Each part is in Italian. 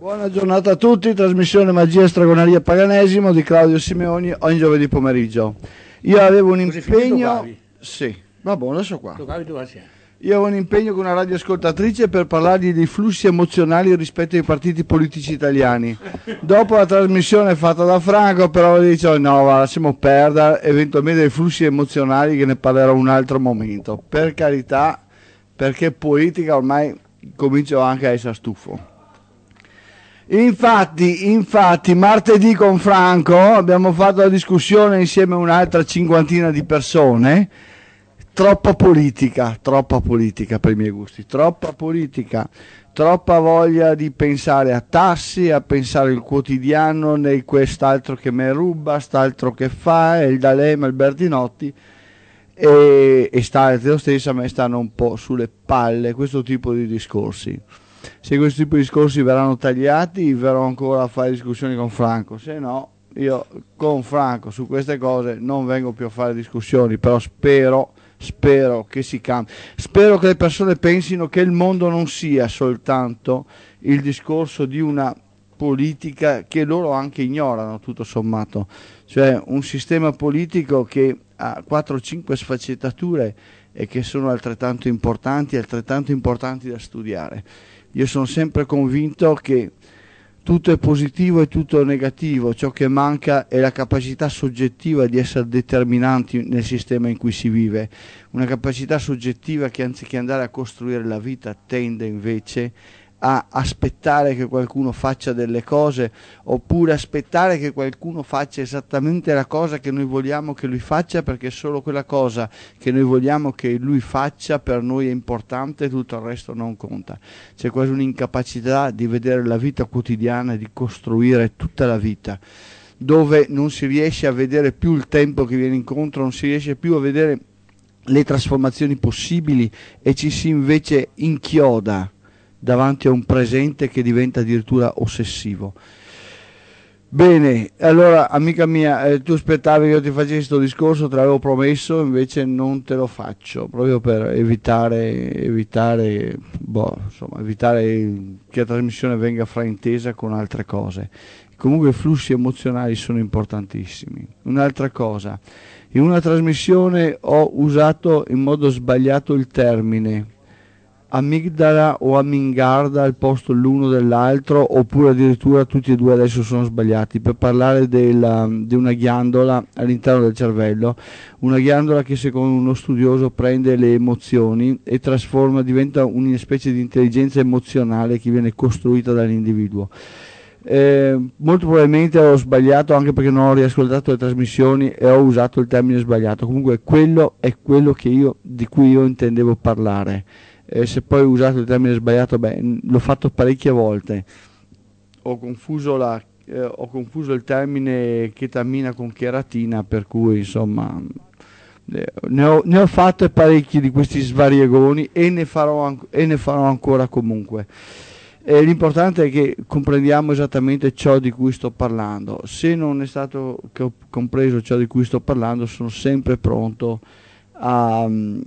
Buona giornata a tutti, trasmissione Magia, Stregoneria e Paganesimo di Claudio Simeoni ogni giovedì pomeriggio. Io avevo un impegno... Sì, va buono, adesso qua. Io avevo un impegno con una radioascoltatrice per parlargli dei flussi emozionali rispetto ai partiti politici italiani. Dopo la trasmissione fatta da Franco, però dicevo no, lasciamo perdere, eventualmente dei flussi emozionali che ne parlerò un altro momento. Per carità, perché politica ormai comincio anche a essere stufo. Infatti, martedì con Franco abbiamo fatto la discussione insieme a un'altra cinquantina di persone. Troppa politica per i miei gusti, troppa politica, troppa voglia di pensare a tassi, a pensare al quotidiano, né quest'altro che me ruba, st'altro che fa, il D'Alema, il Bertinotti, e lo stesso a me stanno un po' sulle palle questo tipo di discorsi. Se questo tipo di discorsi verranno tagliati, verrò ancora a fare discussioni con Franco, se no io con Franco su queste cose non vengo più a fare discussioni, però spero che si cambi, spero che le persone pensino che il mondo non sia soltanto il discorso di una politica che loro anche ignorano tutto sommato, cioè un sistema politico che ha 4-5 sfaccettature e che sono altrettanto importanti da studiare. Io sono sempre convinto che tutto è positivo e tutto è negativo, ciò che manca è la capacità soggettiva di essere determinanti nel sistema in cui si vive, una capacità soggettiva che anziché andare a costruire la vita tende invece a aspettare che qualcuno faccia delle cose, oppure aspettare che qualcuno faccia esattamente la cosa che noi vogliamo che lui faccia, perché solo quella cosa che noi vogliamo che lui faccia per noi è importante, tutto il resto non conta. C'è quasi un'incapacità di vedere la vita quotidiana, di costruire tutta la vita, dove non si riesce a vedere più il tempo che viene incontro, non si riesce più a vedere le trasformazioni possibili e ci si invece inchioda davanti a un presente che diventa addirittura ossessivo. Bene, allora amica mia, tu aspettavi che io ti facessi questo discorso, te l'avevo promesso, invece non te lo faccio, proprio per evitare che la trasmissione venga fraintesa con altre cose. Comunque i flussi emozionali sono importantissimi. Un'altra cosa, in una trasmissione ho usato in modo sbagliato il termine amigdala o amingarda al posto l'uno dell'altro, oppure addirittura tutti e due adesso sono sbagliati, per parlare di una ghiandola all'interno del cervello, una ghiandola che secondo uno studioso prende le emozioni e diventa una specie di intelligenza emozionale che viene costruita dall'individuo. Molto probabilmente ho sbagliato, anche perché non ho riascoltato le trasmissioni e ho usato il termine sbagliato. Comunque quello è quello di cui io intendevo parlare. Se poi ho usato il termine sbagliato, l'ho fatto parecchie volte, ho confuso il termine chetamina con cheratina, per cui insomma ne ho fatte parecchi di questi svariegoni e ne farò ancora comunque. L'importante è che comprendiamo esattamente ciò di cui sto parlando. Se non è stato compreso ciò di cui sto parlando, sono sempre pronto a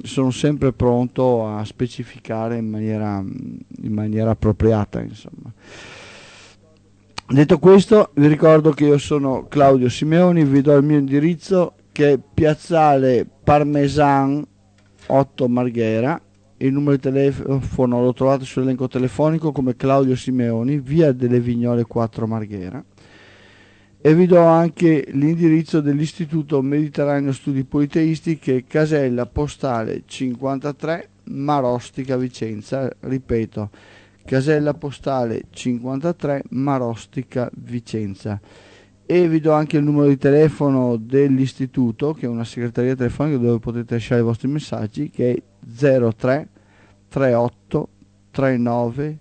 specificare in maniera appropriata, insomma. Detto questo, vi ricordo che io sono Claudio Simeoni, vi do il mio indirizzo, che è Piazzale Parmesan 8 Marghera. Il numero di telefono lo trovate sull'elenco telefonico come Claudio Simeoni, via delle Vignole 4 Marghera. E vi do anche l'indirizzo dell'Istituto Mediterraneo Studi Politeisti, che è casella postale 53 Marostica Vicenza, ripeto, casella postale 53 Marostica Vicenza. E vi do anche il numero di telefono dell'Istituto, che è una segreteria telefonica dove potete lasciare i vostri messaggi, che è 03 38 39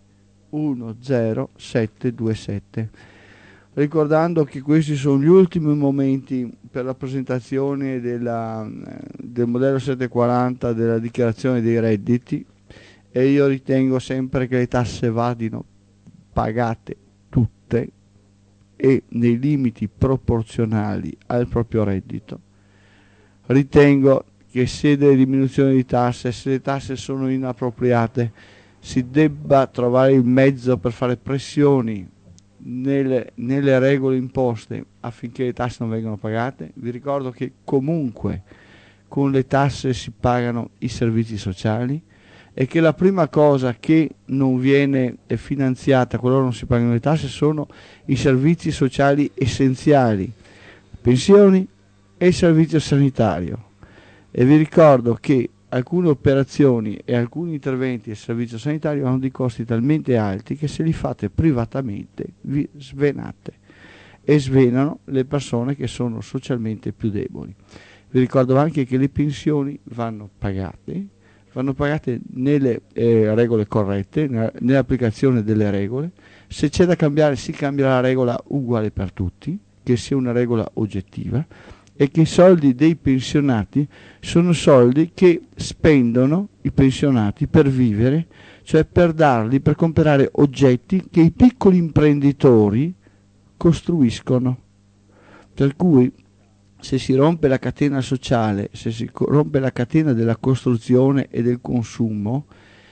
10727. Ricordando che questi sono gli ultimi momenti per la presentazione del modello 740 della dichiarazione dei redditi, e io ritengo sempre che le tasse vadino pagate tutte e nei limiti proporzionali al proprio reddito. Ritengo che se delle diminuzioni di tasse, se le tasse sono inappropriate, si debba trovare il mezzo per fare pressioni nelle regole imposte affinché le tasse non vengano pagate. Vi ricordo che comunque con le tasse si pagano i servizi sociali e che la prima cosa che non viene finanziata qualora non si pagano le tasse sono i servizi sociali essenziali, pensioni e il servizio sanitario. E vi ricordo che alcune operazioni e alcuni interventi del servizio sanitario hanno dei costi talmente alti che se li fate privatamente vi svenate e svenano le persone che sono socialmente più deboli. Vi ricordo anche che le pensioni vanno pagate nelle regole corrette, nell'applicazione delle regole. Se c'è da cambiare si cambia la regola uguale per tutti, che sia una regola oggettiva, e che i soldi dei pensionati sono soldi che spendono i pensionati per vivere, cioè per darli, per comprare oggetti che i piccoli imprenditori costruiscono. Per cui se si rompe la catena sociale, se si rompe la catena della costruzione e del consumo,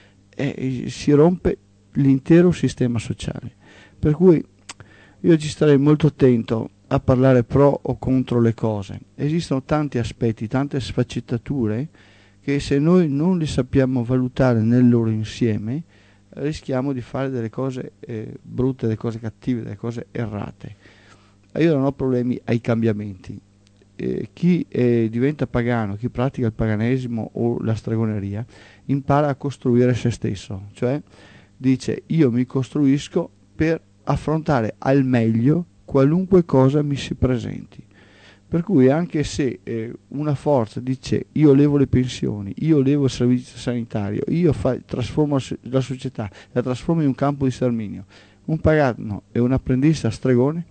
si rompe l'intero sistema sociale. Per cui io ci starei molto attento a parlare pro o contro le cose. Esistono tanti aspetti, tante sfaccettature che se noi non li sappiamo valutare nel loro insieme rischiamo di fare delle cose brutte, delle cose cattive, delle cose errate. Io non ho problemi ai cambiamenti. Chi diventa pagano, chi pratica il paganesimo o la stregoneria, impara a costruire se stesso, cioè dice io mi costruisco per affrontare al meglio qualunque cosa mi si presenti. Per cui anche se una forza dice io levo le pensioni, io levo il servizio sanitario, io trasformo la società, la trasformo in un campo di sterminio, un pagano e un apprendista stregone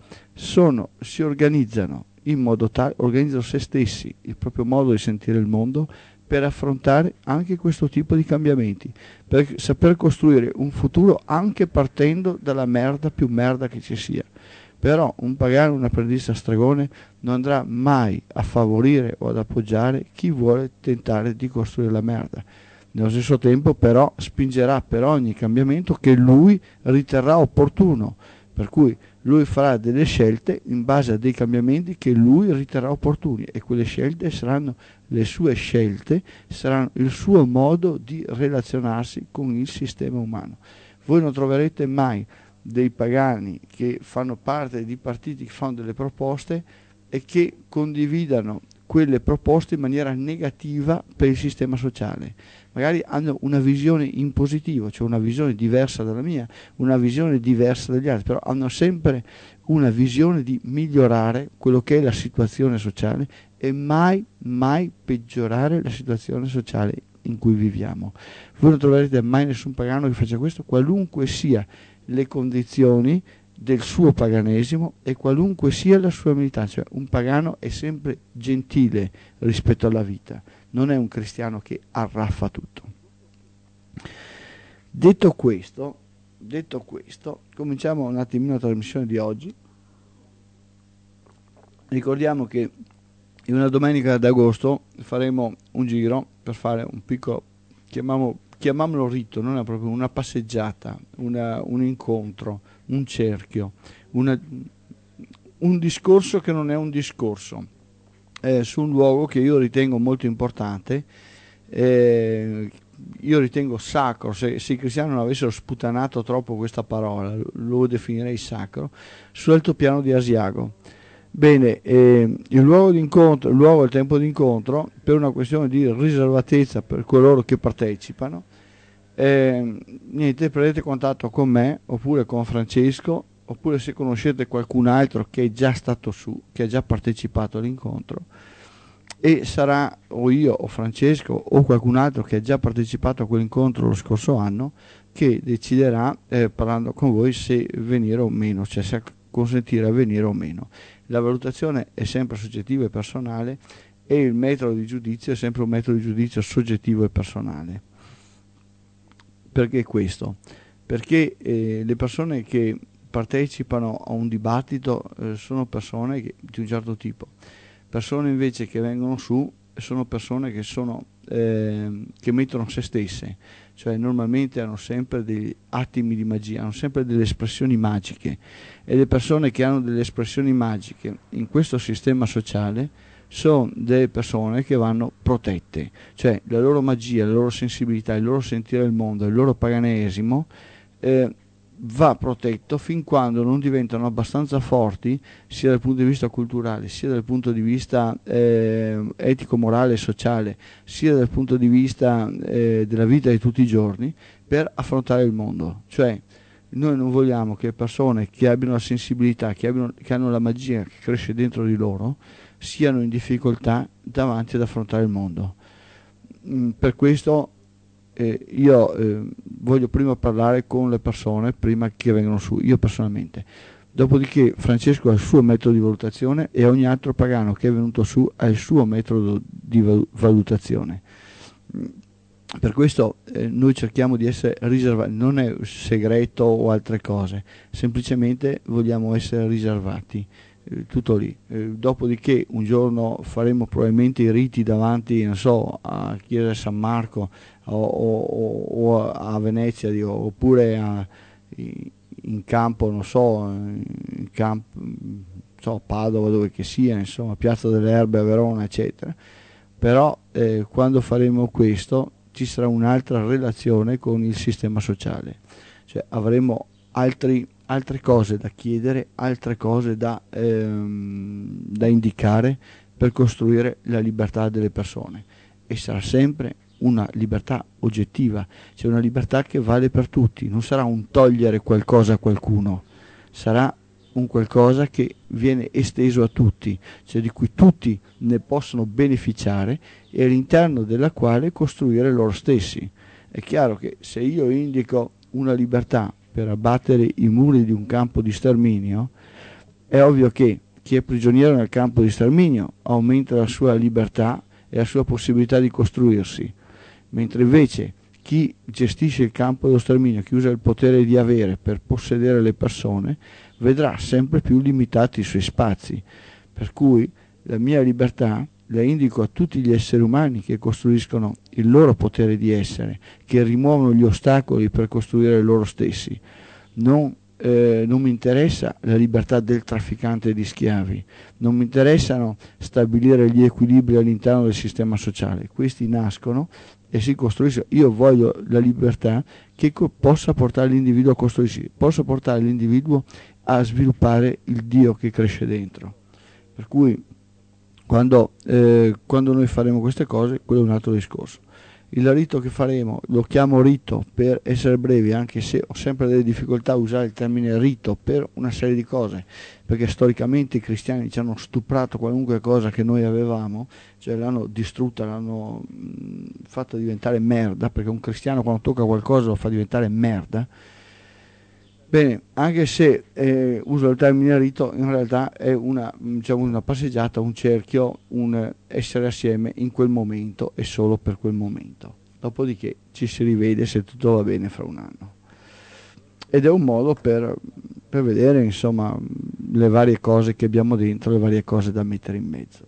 si organizzano in modo tale, organizzano se stessi, il proprio modo di sentire il mondo, per affrontare anche questo tipo di cambiamenti, per saper costruire un futuro anche partendo dalla merda più merda che ci sia. Però un pagano, un apprendista stregone non andrà mai a favorire o ad appoggiare chi vuole tentare di costruire la merda. Nello stesso tempo però spingerà per ogni cambiamento che lui riterrà opportuno, per cui lui farà delle scelte in base a dei cambiamenti che lui riterrà opportuni e quelle scelte saranno le sue scelte, saranno il suo modo di relazionarsi con il sistema umano. Voi non troverete mai dei pagani che fanno parte di partiti che fanno delle proposte e che condividano quelle proposte in maniera negativa per il sistema sociale. Magari hanno una visione in positivo, cioè una visione diversa dalla mia, una visione diversa dagli altri, però hanno sempre una visione di migliorare quello che è la situazione sociale e mai peggiorare la situazione sociale in cui viviamo. Voi non troverete mai nessun pagano che faccia questo, qualunque sia le condizioni del suo paganesimo e qualunque sia la sua militanza. Cioè, un pagano è sempre gentile rispetto alla vita, non è un cristiano che arraffa tutto. Detto questo, cominciamo un attimino la trasmissione di oggi. Ricordiamo che in una domenica d'agosto faremo un giro per fare un piccolo, chiamiamolo rito, non è proprio una passeggiata, un incontro, un cerchio, un discorso che non è un discorso, su un luogo che io ritengo molto importante, io ritengo sacro. Se i cristiani non avessero sputanato troppo questa parola, lo definirei sacro, sull'altopiano di Asiago. Bene, il luogo d'incontro, il luogo e il tempo d'incontro, per una questione di riservatezza per coloro che partecipano, niente, prendete contatto con me oppure con Francesco, oppure se conoscete qualcun altro che è già stato su, che ha già partecipato all'incontro, e sarà o io o Francesco o qualcun altro che ha già partecipato a quell'incontro lo scorso anno che deciderà, parlando con voi, se venire o meno, cioè se consentire a venire o meno. La valutazione è sempre soggettiva e personale e il metodo di giudizio è sempre un metodo di giudizio soggettivo e personale. Perché questo? Perché le persone che partecipano a un dibattito sono persone di un certo tipo. Persone invece che vengono su sono persone che sono che mettono se stesse, cioè normalmente hanno sempre degli attimi di magia, hanno sempre delle espressioni magiche, e le persone che hanno delle espressioni magiche in questo sistema sociale sono delle persone che vanno protette, cioè la loro magia, la loro sensibilità, il loro sentire il mondo, il loro paganesimo va protetto fin quando non diventano abbastanza forti, sia dal punto di vista culturale, sia dal punto di vista etico, morale e sociale, sia dal punto di vista della vita di tutti i giorni, per affrontare il mondo. Cioè noi non vogliamo che persone che abbiano la sensibilità, che hanno la magia che cresce dentro di loro, siano in difficoltà davanti ad affrontare il mondo. Per questo io voglio prima parlare con le persone prima che vengano su, io personalmente. Dopodiché Francesco ha il suo metodo di valutazione e ogni altro pagano che è venuto su ha il suo metodo di valutazione. Per questo noi cerchiamo di essere riservati, non è segreto o altre cose, semplicemente vogliamo essere riservati. Tutto lì. Dopodiché un giorno faremo probabilmente i riti davanti, non so, a Chiesa San Marco o a Venezia, oppure in campo, non so, in campo, so, Padova, dove che sia, insomma, Piazza delle Erbe a Verona, eccetera. Però quando faremo questo ci sarà un'altra relazione con il sistema sociale, cioè avremo altre cose da chiedere, altre cose da indicare per costruire la libertà delle persone, e sarà sempre una libertà oggettiva, cioè una libertà che vale per tutti, non sarà un togliere qualcosa a qualcuno, sarà un qualcosa che viene esteso a tutti, cioè di cui tutti ne possono beneficiare e all'interno della quale costruire loro stessi. È chiaro che se io indico una libertà per abbattere i muri di un campo di sterminio, è ovvio che chi è prigioniero nel campo di sterminio aumenta la sua libertà e la sua possibilità di costruirsi, mentre invece chi gestisce il campo dello sterminio, chi usa il potere di avere per possedere le persone, vedrà sempre più limitati i suoi spazi. Per cui la mia libertà la indico a tutti gli esseri umani che costruiscono il loro potere di essere, che rimuovono gli ostacoli per costruire loro stessi. Non mi interessa la libertà del trafficante di schiavi, non mi interessano stabilire gli equilibri all'interno del sistema sociale, questi nascono e si costruiscono. Io voglio la libertà che possa portare l'individuo a costruirsi, possa portare l'individuo a sviluppare il Dio che cresce dentro. Per cui quando noi faremo queste cose, quello è un altro discorso. Il rito che faremo lo chiamo rito per essere brevi, anche se ho sempre delle difficoltà a usare il termine rito per una serie di cose, perché storicamente i cristiani ci hanno stuprato qualunque cosa che noi avevamo, cioè l'hanno distrutta, l'hanno fatta diventare merda, perché un cristiano quando tocca qualcosa lo fa diventare merda. Bene, anche se uso il termine rito, in realtà è una passeggiata, un cerchio, un essere assieme in quel momento e solo per quel momento. Dopodiché ci si rivede se tutto va bene fra un anno. Ed è un modo per vedere, insomma, le varie cose che abbiamo dentro, le varie cose da mettere in mezzo.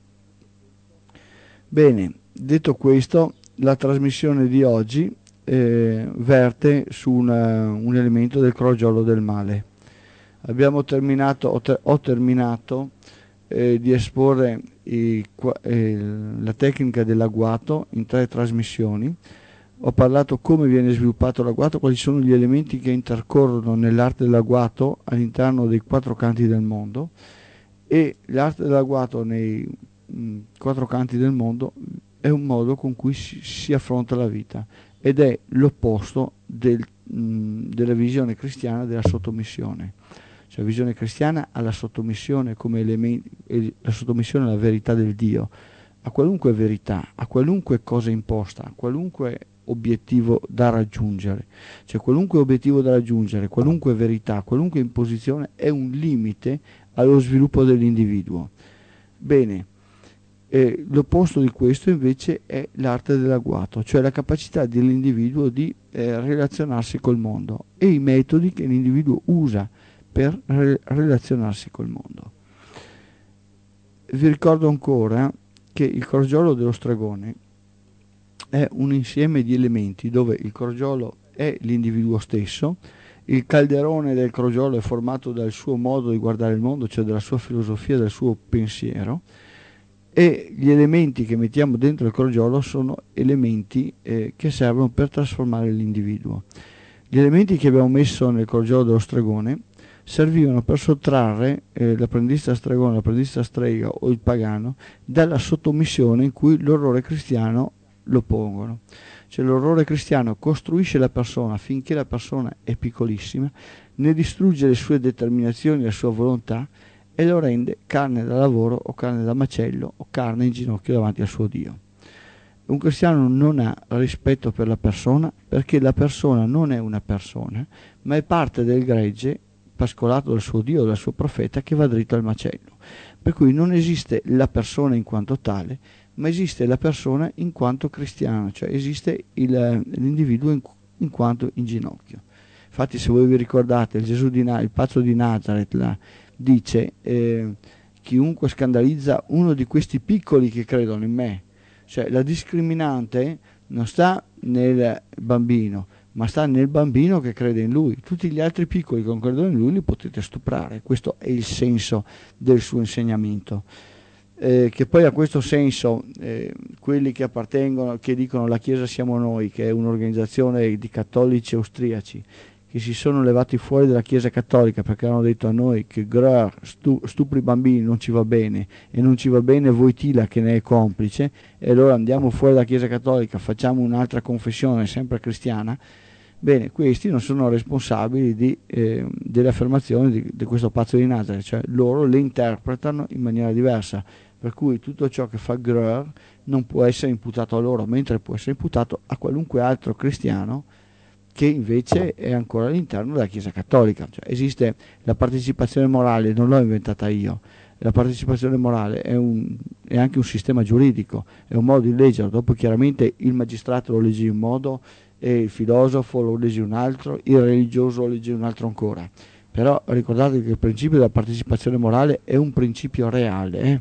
Bene, detto questo, la trasmissione di oggi verte su un elemento del crogiolo del male. Abbiamo terminato, ho terminato di esporre la tecnica dell'agguato in 3 trasmissioni. Ho parlato come viene sviluppato l'agguato, quali sono gli elementi che intercorrono nell'arte dell'agguato all'interno dei 4 canti del mondo, e l'arte dell'agguato nei 4 canti del mondo è un modo con cui si affronta la vita, ed è l'opposto della visione cristiana della sottomissione. Cioè la visione cristiana ha la sottomissione come elemento, la sottomissione alla verità del Dio, a qualunque verità, a qualunque cosa imposta, a qualunque obiettivo da raggiungere. Cioè qualunque obiettivo da raggiungere, qualunque verità, qualunque imposizione è un limite allo sviluppo dell'individuo. Bene. L'opposto di questo invece è l'arte dell'agguato, cioè la capacità dell'individuo di relazionarsi col mondo e i metodi che l'individuo usa per relazionarsi col mondo. Vi ricordo ancora che il crogiolo dello stregone è un insieme di elementi dove il crogiolo è l'individuo stesso, il calderone del crogiolo è formato dal suo modo di guardare il mondo, cioè dalla sua filosofia, dal suo pensiero, e gli elementi che mettiamo dentro il crogiolo sono elementi che servono per trasformare l'individuo. Gli elementi che abbiamo messo nel crogiolo dello stregone servivano per sottrarre l'apprendista stregone, l'apprendista strega o il pagano dalla sottomissione in cui l'orrore cristiano lo pongono. Cioè l'orrore cristiano costruisce la persona finché la persona è piccolissima, ne distrugge le sue determinazioni, la sua volontà e lo rende carne da lavoro o carne da macello o carne in ginocchio davanti al suo Dio. Un cristiano non ha rispetto per la persona perché la persona non è una persona, ma è parte del gregge pascolato dal suo Dio, dal suo profeta, che va dritto al macello. Per cui non esiste la persona in quanto tale, ma esiste la persona in quanto cristiano, cioè esiste l'individuo in quanto in ginocchio. Infatti, se voi vi ricordate, il pazzo di Nazareth dice chiunque scandalizza uno di questi piccoli che credono in me. Cioè la discriminante non sta nel bambino, ma sta nel bambino che crede in lui. Tutti gli altri piccoli che non credono in lui li potete stuprare. Questo è il senso del suo insegnamento. Che poi a questo senso quelli che appartengono, che dicono la Chiesa siamo noi, che è un'organizzazione di cattolici austriaci che si sono levati fuori dalla Chiesa cattolica perché hanno detto a noi che stupri i bambini non ci va bene e non ci va bene Wojtyla che ne è complice, e allora andiamo fuori dalla Chiesa cattolica, facciamo un'altra confessione sempre cristiana. Bene, questi non sono responsabili delle affermazioni di questo pazzo di Nazareth, cioè loro le interpretano in maniera diversa, per cui tutto ciò che fa Greur non può essere imputato a loro, mentre può essere imputato a qualunque altro cristiano che invece è ancora all'interno della Chiesa cattolica. Cioè, esiste la partecipazione morale, non l'ho inventata io, la partecipazione morale è anche un sistema giuridico, è un modo di leggere. Dopo chiaramente il magistrato lo legge in un modo, e il filosofo lo legge in un altro, il religioso lo legge in un altro ancora. Però ricordate che il principio della partecipazione morale è un principio reale.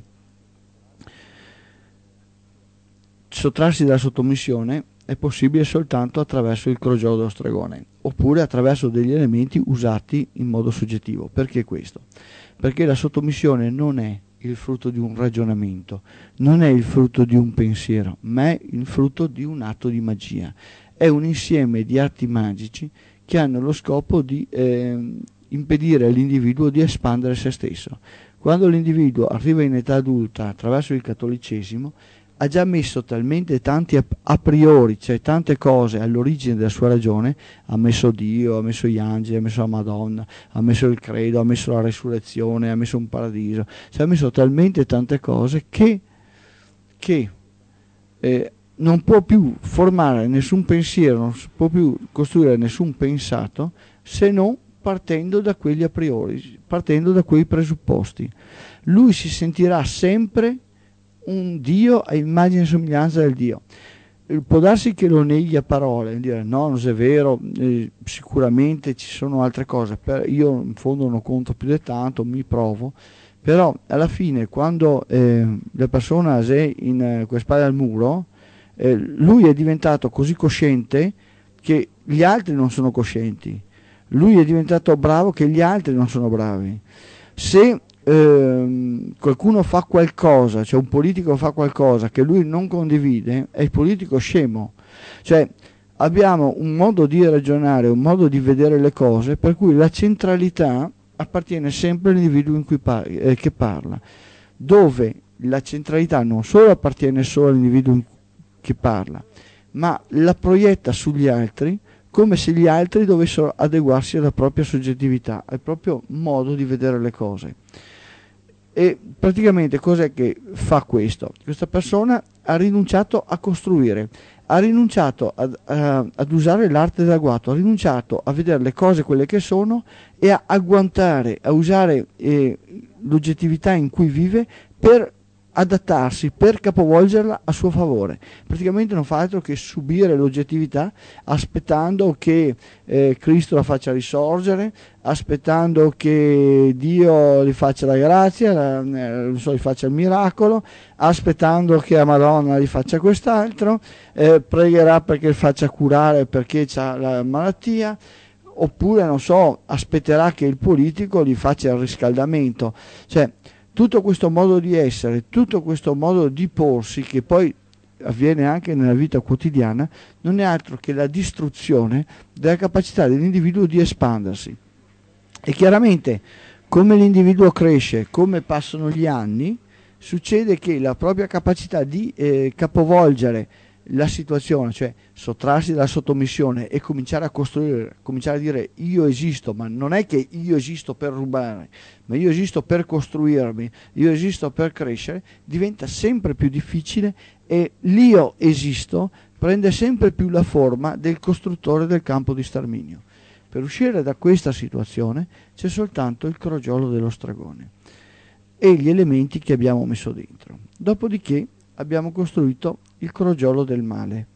Sottrarsi dalla sottomissione è possibile soltanto attraverso il crogiolo dello stregone, oppure attraverso degli elementi usati in modo soggettivo. Perché questo? Perché la sottomissione non è il frutto di un ragionamento, non è il frutto di un pensiero, ma è il frutto di un atto di magia. È un insieme di atti magici che hanno lo scopo di impedire all'individuo di espandere se stesso. Quando l'individuo arriva in età adulta attraverso il cattolicesimo, ha già messo talmente tanti a priori, cioè tante cose all'origine della sua ragione, ha messo Dio, ha messo gli angeli, ha messo la Madonna, ha messo il credo, ha messo la resurrezione, ha messo un paradiso, cioè ha messo talmente tante cose che non può più formare nessun pensiero, non può più costruire nessun pensato se non partendo da quelli a priori, partendo da quei presupposti. Lui si sentirà sempre un Dio a immagine e somiglianza del Dio. Può darsi che lo neghi a parole, dire no, non è vero, sicuramente ci sono altre cose, io in fondo non conto più di tanto, mi provo, però alla fine quando la persona è in quelle spalle al muro, lui è diventato così cosciente che gli altri non sono coscienti, lui è diventato bravo che gli altri non sono bravi. Se qualcuno fa qualcosa, cioè un politico fa qualcosa che lui non condivide, è il politico scemo. Cioè abbiamo un modo di ragionare, un modo di vedere le cose per cui la centralità appartiene sempre all'individuo che parla, dove la centralità non solo appartiene solo all'individuo che parla, ma la proietta sugli altri, come se gli altri dovessero adeguarsi alla propria soggettività, al proprio modo di vedere le cose. E praticamente cos'è che fa questo? Questa persona ha rinunciato a costruire, ha rinunciato ad usare l'arte dell'agguato, ha rinunciato a vedere le cose quelle che sono e a agguantare, a usare l'oggettività in cui vive per adattarsi per capovolgerla a suo favore. Praticamente non fa altro che subire l'oggettività, aspettando che Cristo la faccia risorgere, aspettando che Dio gli faccia la grazia, gli faccia il miracolo, aspettando che la Madonna gli faccia quest'altro, pregherà perché gli faccia curare perché ha la malattia, oppure non so, aspetterà che il politico gli faccia il riscaldamento. Cioè, tutto questo modo di essere, tutto questo modo di porsi, che poi avviene anche nella vita quotidiana, non è altro che la distruzione della capacità dell'individuo di espandersi. E chiaramente, come l'individuo cresce, come passano gli anni, succede che la propria capacità di capovolgere la situazione, cioè sottrarsi dalla sottomissione e cominciare a costruire, cominciare a dire io esisto, ma non è che io esisto per rubare, ma io esisto per costruirmi, io esisto per crescere, diventa sempre più difficile e l'io esisto prende sempre più la forma del costruttore del campo di sterminio. Per uscire da questa situazione c'è soltanto il crogiolo dello stregone e gli elementi che abbiamo messo dentro. Dopodiché abbiamo costruito il crogiolo del male.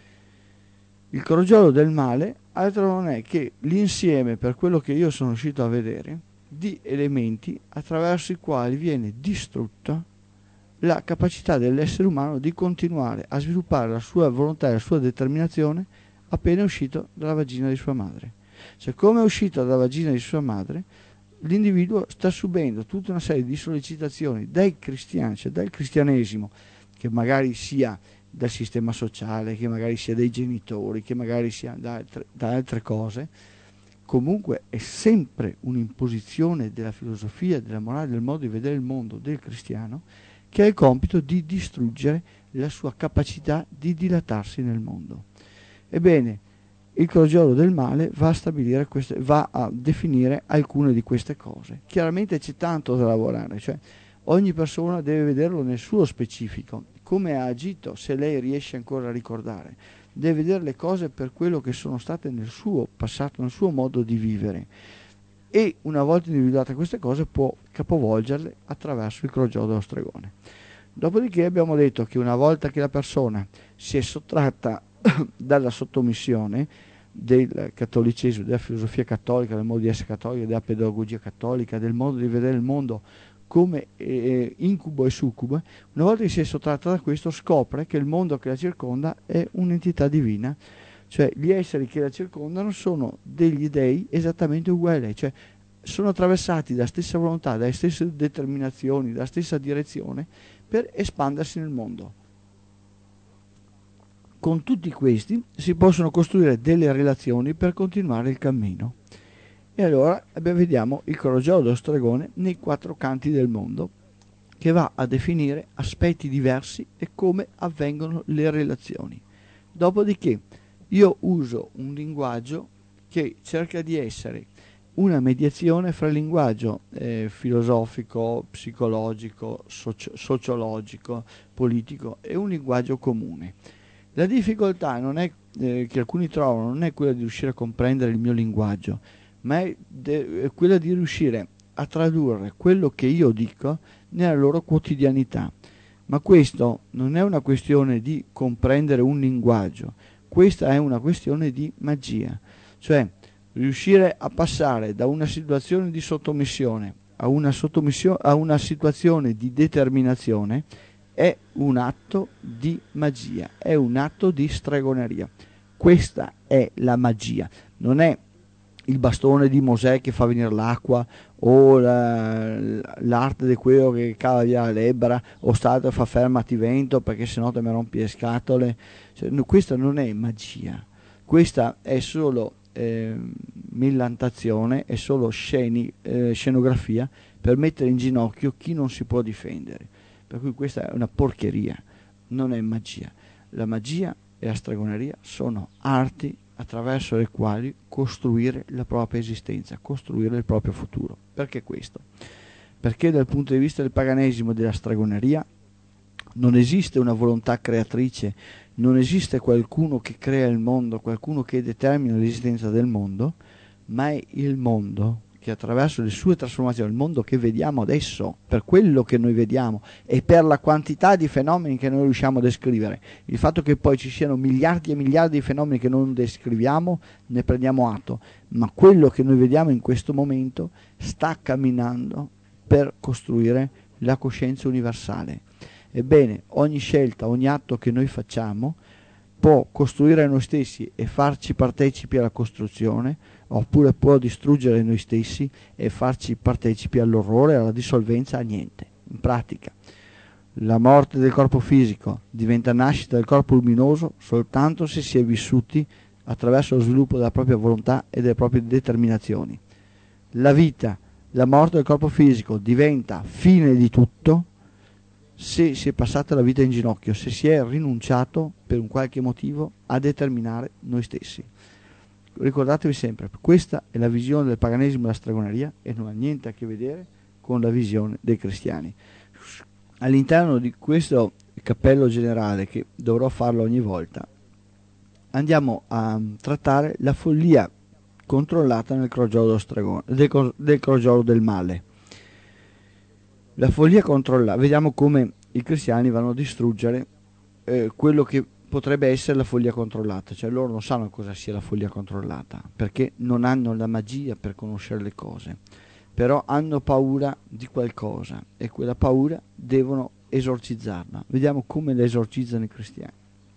Il crogiolo del male altro non è che l'insieme, per quello che io sono riuscito a vedere, di elementi attraverso i quali viene distrutta la capacità dell'essere umano di continuare a sviluppare la sua volontà e la sua determinazione appena uscito dalla vagina di sua madre. Cioè, come è uscito dalla vagina di sua madre, l'individuo sta subendo tutta una serie di sollecitazioni dai cristiani, cioè dal cristianesimo, che magari sia dal sistema sociale, che magari sia dai genitori, che magari sia da altre cose. Comunque è sempre un'imposizione della filosofia, della morale, del modo di vedere il mondo del cristiano, che ha il compito di distruggere la sua capacità di dilatarsi nel mondo. Ebbene, il crogiolo del male va a stabilire va a definire alcune di queste cose. Chiaramente c'è tanto da lavorare, cioè ogni persona deve vederlo nel suo specifico, come ha agito, se lei riesce ancora a ricordare, deve vedere le cose per quello che sono state nel suo passato, nel suo modo di vivere, e una volta individuate queste cose può capovolgerle attraverso il crogiolo dello stregone. Dopodiché abbiamo detto che una volta che la persona si è sottratta dalla sottomissione del cattolicesimo, della filosofia cattolica, del modo di essere cattolica, della pedagogia cattolica, del modo di vedere il mondo come incubo e succubo, una volta che si è sottratta da questo scopre che il mondo che la circonda è un'entità divina, cioè gli esseri che la circondano sono degli dei esattamente uguali, cioè sono attraversati dalla stessa volontà, dalle stesse determinazioni, dalla stessa direzione per espandersi nel mondo. Con tutti questi si possono costruire delle relazioni per continuare il cammino. E allora vediamo il crogiolo dello stregone nei 4 canti del mondo, che va a definire aspetti diversi e come avvengono le relazioni. Dopodiché io uso un linguaggio che cerca di essere una mediazione fra il linguaggio filosofico, psicologico, sociologico, politico e un linguaggio comune. La difficoltà non è, che alcuni trovano, non è quella di riuscire a comprendere il mio linguaggio, ma è quella di riuscire a tradurre quello che io dico nella loro quotidianità. Ma questo non è una questione di comprendere un linguaggio, questa è una questione di magia, cioè riuscire a passare da una situazione di sottomissione a una situazione di determinazione è un atto di magia, è un atto di stregoneria. Questa è la magia, non è il bastone di Mosè che fa venire l'acqua, o l'arte di quello che cava via la lebbra, o stato fa fermati vento perché sennò te mi rompi le scatole. Cioè, questa non è magia, questa è solo millantazione, è solo scenografia per mettere in ginocchio chi non si può difendere. Per cui questa è una porcheria, non è magia. La magia e la stregoneria sono arti attraverso le quali costruire la propria esistenza, costruire il proprio futuro. Perché questo? Perché dal punto di vista del paganesimo e della stregoneria non esiste una volontà creatrice, non esiste qualcuno che crea il mondo, qualcuno che determina l'esistenza del mondo, ma è il mondo che attraverso le sue trasformazioni, il mondo che vediamo adesso, per quello che noi vediamo e per la quantità di fenomeni che noi riusciamo a descrivere, il fatto che poi ci siano miliardi e miliardi di fenomeni che non descriviamo, ne prendiamo atto, ma quello che noi vediamo in questo momento sta camminando per costruire la coscienza universale. Ebbene, ogni scelta, ogni atto che noi facciamo può costruire noi stessi e farci partecipi alla costruzione, oppure può distruggere noi stessi e farci partecipi all'orrore, alla dissolvenza, a niente. In pratica, la morte del corpo fisico diventa nascita del corpo luminoso soltanto se si è vissuti attraverso lo sviluppo della propria volontà e delle proprie determinazioni. La vita, la morte del corpo fisico diventa fine di tutto se si è passata la vita in ginocchio, se si è rinunciato per un qualche motivo a determinare noi stessi. Ricordatevi sempre, questa è la visione del paganesimo e della stregoneria e non ha niente a che vedere con la visione dei cristiani. All'interno di questo cappello generale, che dovrò farlo ogni volta, andiamo a trattare la follia controllata nel crogiolo del crogiolo del male. La follia controllata, vediamo come i cristiani vanno a distruggere quello che potrebbe essere la follia controllata, cioè loro non sanno cosa sia la follia controllata, perché non hanno la magia per conoscere le cose, però hanno paura di qualcosa e quella paura devono esorcizzarla. Vediamo come la esorcizzano i cristiani.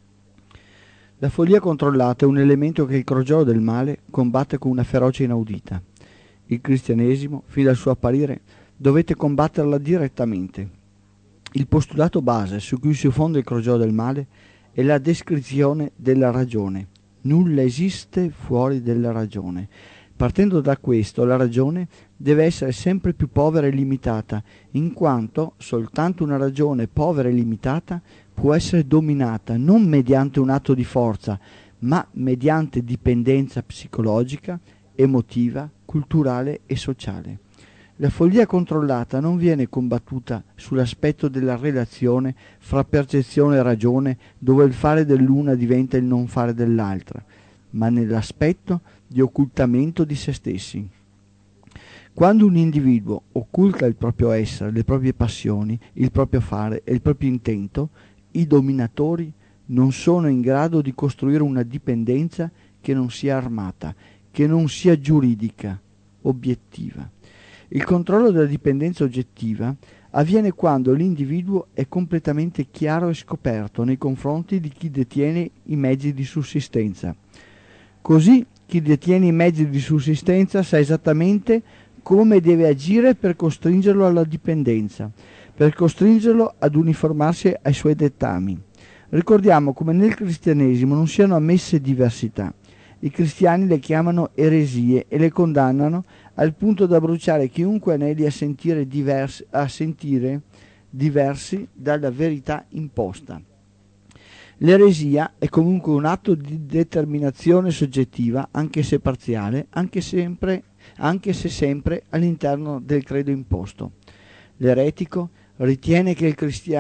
La follia controllata è un elemento che il crogiolo del male combatte con una ferocia inaudita. Il cristianesimo, fin dal suo apparire, dovete combatterla direttamente. Il postulato base su cui si fonda il crogiolo del male è la descrizione della ragione. Nulla esiste fuori della ragione. Partendo da questo, la ragione deve essere sempre più povera e limitata, in quanto soltanto una ragione povera e limitata può essere dominata non mediante un atto di forza, ma mediante dipendenza psicologica, emotiva, culturale e sociale. La follia controllata non viene combattuta sull'aspetto della relazione fra percezione e ragione, dove il fare dell'una diventa il non fare dell'altra, ma nell'aspetto di occultamento di se stessi. Quando un individuo occulta il proprio essere, le proprie passioni, il proprio fare e il proprio intento, i dominatori non sono in grado di costruire una dipendenza che non sia armata, che non sia giuridica, obiettiva. Il controllo della dipendenza oggettiva avviene quando l'individuo è completamente chiaro e scoperto nei confronti di chi detiene i mezzi di sussistenza. Così chi detiene i mezzi di sussistenza sa esattamente come deve agire per costringerlo alla dipendenza, per costringerlo ad uniformarsi ai suoi dettami. Ricordiamo come nel cristianesimo non siano ammesse diversità. I cristiani le chiamano eresie e le condannano al punto da bruciare chiunque aneli a sentire diversi dalla verità imposta. L'eresia è comunque un atto di determinazione soggettiva, anche se parziale, anche se sempre all'interno del credo imposto. L'eretico ritiene che il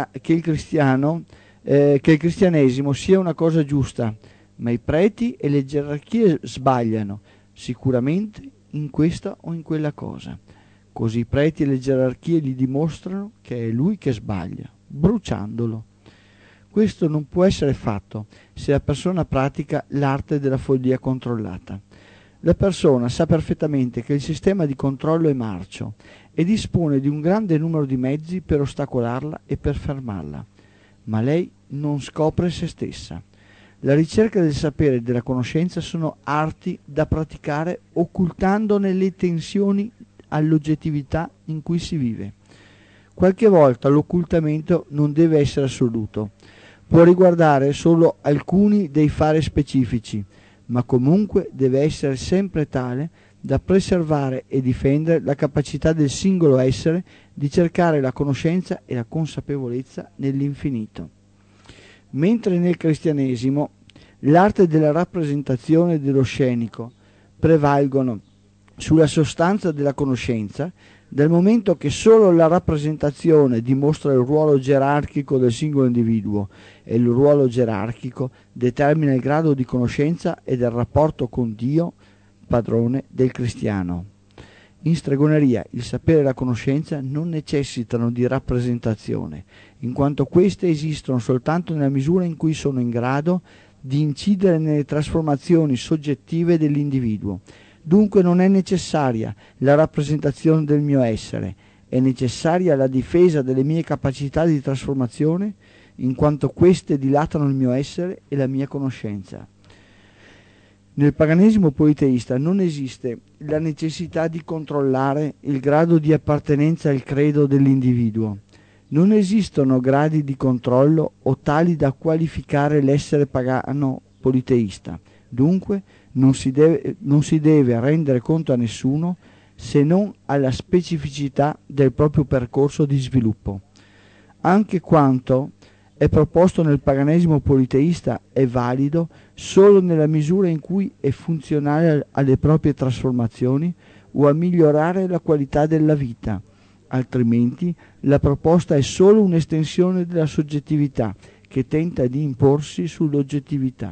cristianesimo sia una cosa giusta, ma i preti e le gerarchie sbagliano, sicuramente in questa o in quella cosa. Così i preti e le gerarchie gli dimostrano che è lui che sbaglia, bruciandolo. Questo non può essere fatto se la persona pratica l'arte della follia controllata. La persona sa perfettamente che il sistema di controllo è marcio e dispone di un grande numero di mezzi per ostacolarla e per fermarla, ma lei non scopre se stessa. La ricerca del sapere e della conoscenza sono arti da praticare occultandone le tensioni all'oggettività in cui si vive. Qualche volta l'occultamento non deve essere assoluto, può riguardare solo alcuni dei fari specifici, ma comunque deve essere sempre tale da preservare e difendere la capacità del singolo essere di cercare la conoscenza e la consapevolezza nell'infinito. Mentre nel cristianesimo l'arte della rappresentazione e dello scenico prevalgono sulla sostanza della conoscenza, dal momento che solo la rappresentazione dimostra il ruolo gerarchico del singolo individuo e il ruolo gerarchico determina il grado di conoscenza e del rapporto con Dio, padrone del cristiano. In stregoneria il sapere e la conoscenza non necessitano di rappresentazione, in quanto queste esistono soltanto nella misura in cui sono in grado di incidere nelle trasformazioni soggettive dell'individuo. Dunque non è necessaria la rappresentazione del mio essere, è necessaria la difesa delle mie capacità di trasformazione, in quanto queste dilatano il mio essere e la mia conoscenza. Nel paganesimo politeista non esiste la necessità di controllare il grado di appartenenza al credo dell'individuo. Non esistono gradi di controllo o tali da qualificare l'essere pagano politeista. Dunque non si deve rendere conto a nessuno se non alla specificità del proprio percorso di sviluppo. Anche quanto è proposto nel paganesimo politeista è valido solo nella misura in cui è funzionale alle proprie trasformazioni o a migliorare la qualità della vita, altrimenti la proposta è solo un'estensione della soggettività che tenta di imporsi sull'oggettività.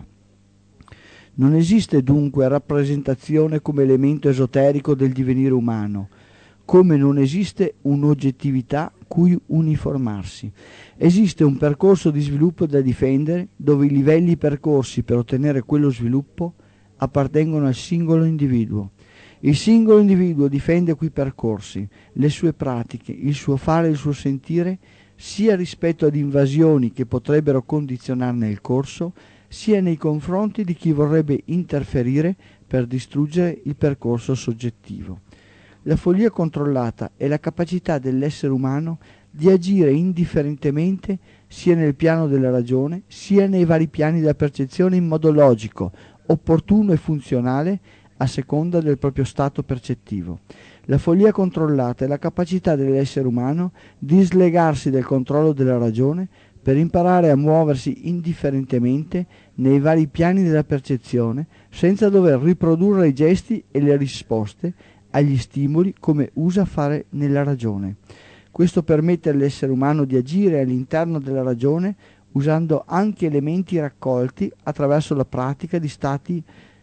Non esiste dunque rappresentazione come elemento esoterico del divenire umano, come non esiste un'oggettività cui uniformarsi. Esiste un percorso di sviluppo da difendere, dove i livelli percorsi per ottenere quello sviluppo appartengono al singolo individuo. Il singolo individuo difende quei percorsi, le sue pratiche, il suo fare e il suo sentire, sia rispetto ad invasioni che potrebbero condizionarne il corso, sia nei confronti di chi vorrebbe interferire per distruggere il percorso soggettivo. La follia controllata è la capacità dell'essere umano di agire indifferentemente sia nel piano della ragione sia nei vari piani della percezione in modo logico, opportuno e funzionale a seconda del proprio stato percettivo. La follia controllata è la capacità dell'essere umano di slegarsi del controllo della ragione per imparare a muoversi indifferentemente nei vari piani della percezione senza dover riprodurre i gesti e le risposte agli stimoli come usa fare nella ragione. Questo permette all'essere umano di agire all'interno della ragione usando anche elementi raccolti attraverso la pratica di stadi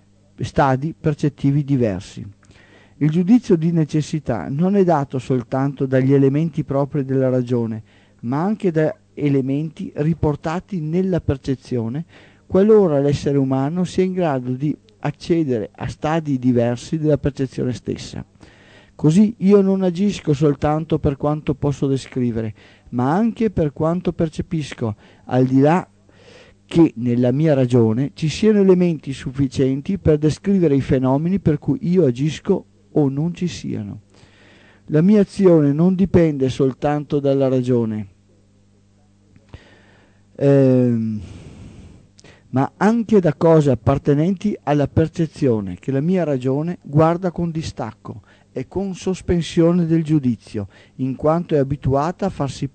percettivi diversi. Il giudizio di necessità non è dato soltanto dagli elementi propri della ragione, ma anche da elementi riportati nella percezione, qualora l'essere umano sia in grado di accedere a stadi diversi della percezione stessa. Così io non agisco soltanto per quanto posso descrivere, ma anche per quanto percepisco, al di là che nella mia ragione ci siano elementi sufficienti per descrivere i fenomeni per cui io agisco o non ci siano. La mia azione non dipende soltanto dalla ragione, ma anche da cose appartenenti alla percezione che la mia ragione guarda con distacco e con sospensione del giudizio, in quanto è abituata a farsi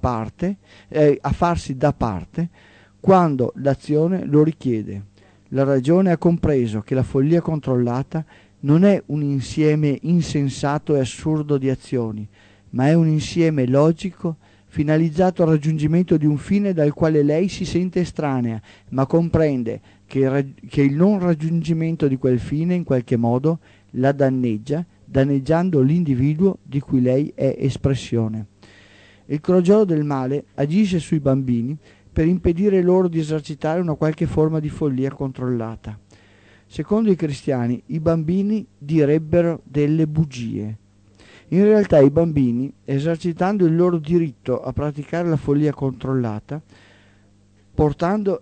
da parte quando l'azione lo richiede. La ragione ha compreso che la follia controllata non è un insieme insensato e assurdo di azioni, ma è un insieme logico finalizzato al raggiungimento di un fine dal quale lei si sente estranea, ma comprende che il non raggiungimento di quel fine in qualche modo la danneggia, danneggiando l'individuo di cui lei è espressione. Il crogiolo del male agisce sui bambini per impedire loro di esercitare una qualche forma di follia controllata. Secondo i cristiani, i bambini direbbero delle bugie. In realtà i bambini, esercitando il loro diritto a praticare la follia controllata, portano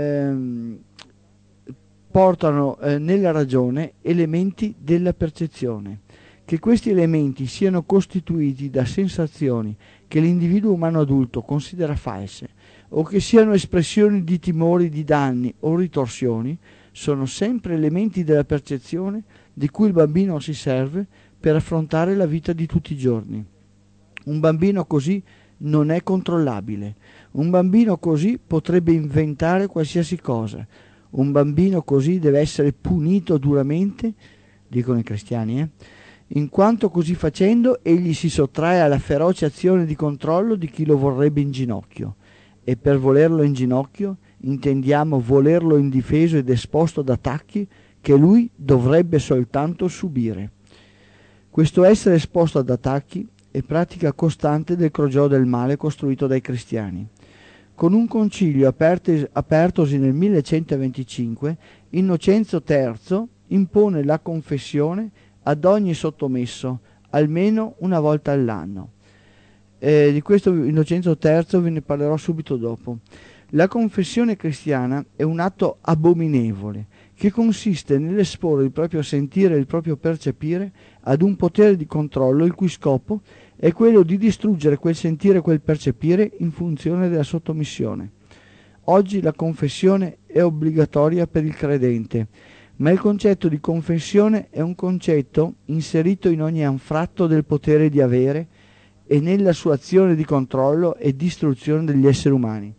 nella ragione elementi della percezione. Che questi elementi siano costituiti da sensazioni che l'individuo umano adulto considera false, o che siano espressioni di timori di danni o ritorsioni, sono sempre elementi della percezione di cui il bambino si serve per affrontare la vita di tutti i giorni. Un bambino così non è controllabile. Un bambino così potrebbe inventare qualsiasi cosa. Un bambino così deve essere punito duramente, dicono i cristiani, in quanto così facendo egli si sottrae alla feroce azione di controllo di chi lo vorrebbe in ginocchio. E per volerlo in ginocchio intendiamo volerlo indifeso ed esposto ad attacchi che lui dovrebbe soltanto subire. Questo essere esposto ad attacchi è pratica costante del crogiolo del male costruito dai cristiani. Con un concilio apertosi nel 1125, Innocenzo III impone la confessione ad ogni sottomesso, almeno una volta all'anno. Di questo Innocenzo III ve ne parlerò subito dopo. La confessione cristiana è un atto abominevole che consiste nell'esporre il proprio sentire e il proprio percepire ad un potere di controllo il cui scopo è quello di distruggere quel sentire e quel percepire in funzione della sottomissione. Oggi la confessione è obbligatoria per il credente, ma il concetto di confessione è un concetto inserito in ogni anfratto del potere di avere e nella sua azione di controllo e distruzione degli esseri umani,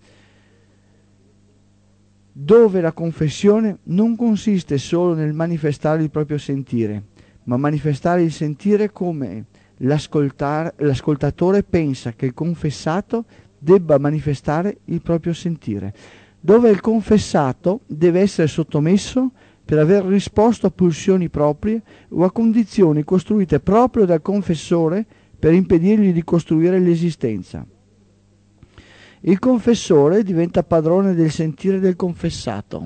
dove la confessione non consiste solo nel manifestare il proprio sentire, ma manifestare il sentire come l'ascoltatore pensa che il confessato debba manifestare il proprio sentire, dove il confessato deve essere sottomesso per aver risposto a pulsioni proprie o a condizioni costruite proprio dal confessore per impedirgli di costruire l'esistenza. Il confessore diventa padrone del sentire del confessato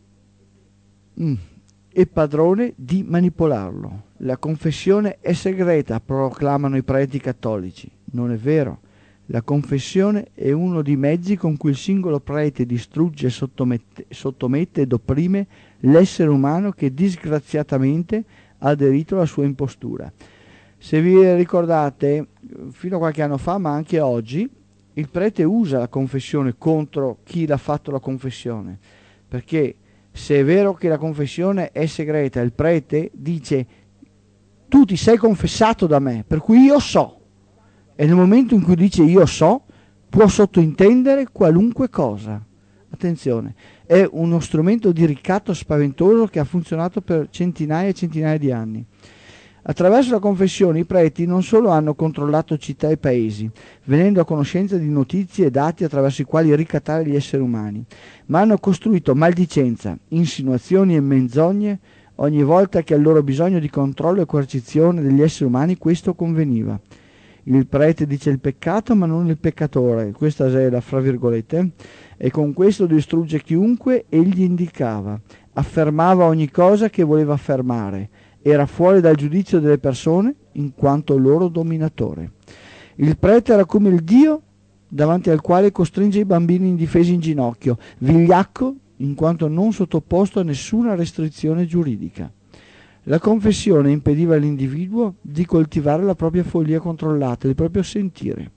e padrone di manipolarlo. La confessione è segreta, proclamano i preti cattolici. Non è vero. La confessione è uno dei mezzi con cui il singolo prete distrugge, sottomette ed opprime l'essere umano che disgraziatamente ha aderito alla sua impostura. Se vi ricordate, fino a qualche anno fa, ma anche oggi, il prete usa la confessione contro chi l'ha fatto la confessione, perché se è vero che la confessione è segreta, il prete dice: tu ti sei confessato da me, per cui io so. E nel momento in cui dice io so, può sottointendere qualunque cosa. Attenzione, è uno strumento di ricatto spaventoso che ha funzionato per centinaia e centinaia di anni. Attraverso la confessione i preti non solo hanno controllato città e paesi, venendo a conoscenza di notizie e dati attraverso i quali ricattare gli esseri umani, ma hanno costruito maldicenza, insinuazioni e menzogne ogni volta che al loro bisogno di controllo e coercizione degli esseri umani questo conveniva. Il prete dice il peccato ma non il peccatore, questa è la fra virgolette, e con questo distrugge chiunque egli indicava, affermava ogni cosa che voleva affermare, era fuori dal giudizio delle persone in quanto loro dominatore. Il prete era come il Dio davanti al quale costringe i bambini indifesi in ginocchio, vigliacco in quanto non sottoposto a nessuna restrizione giuridica. La confessione impediva all'individuo di coltivare la propria follia controllata, il proprio sentire.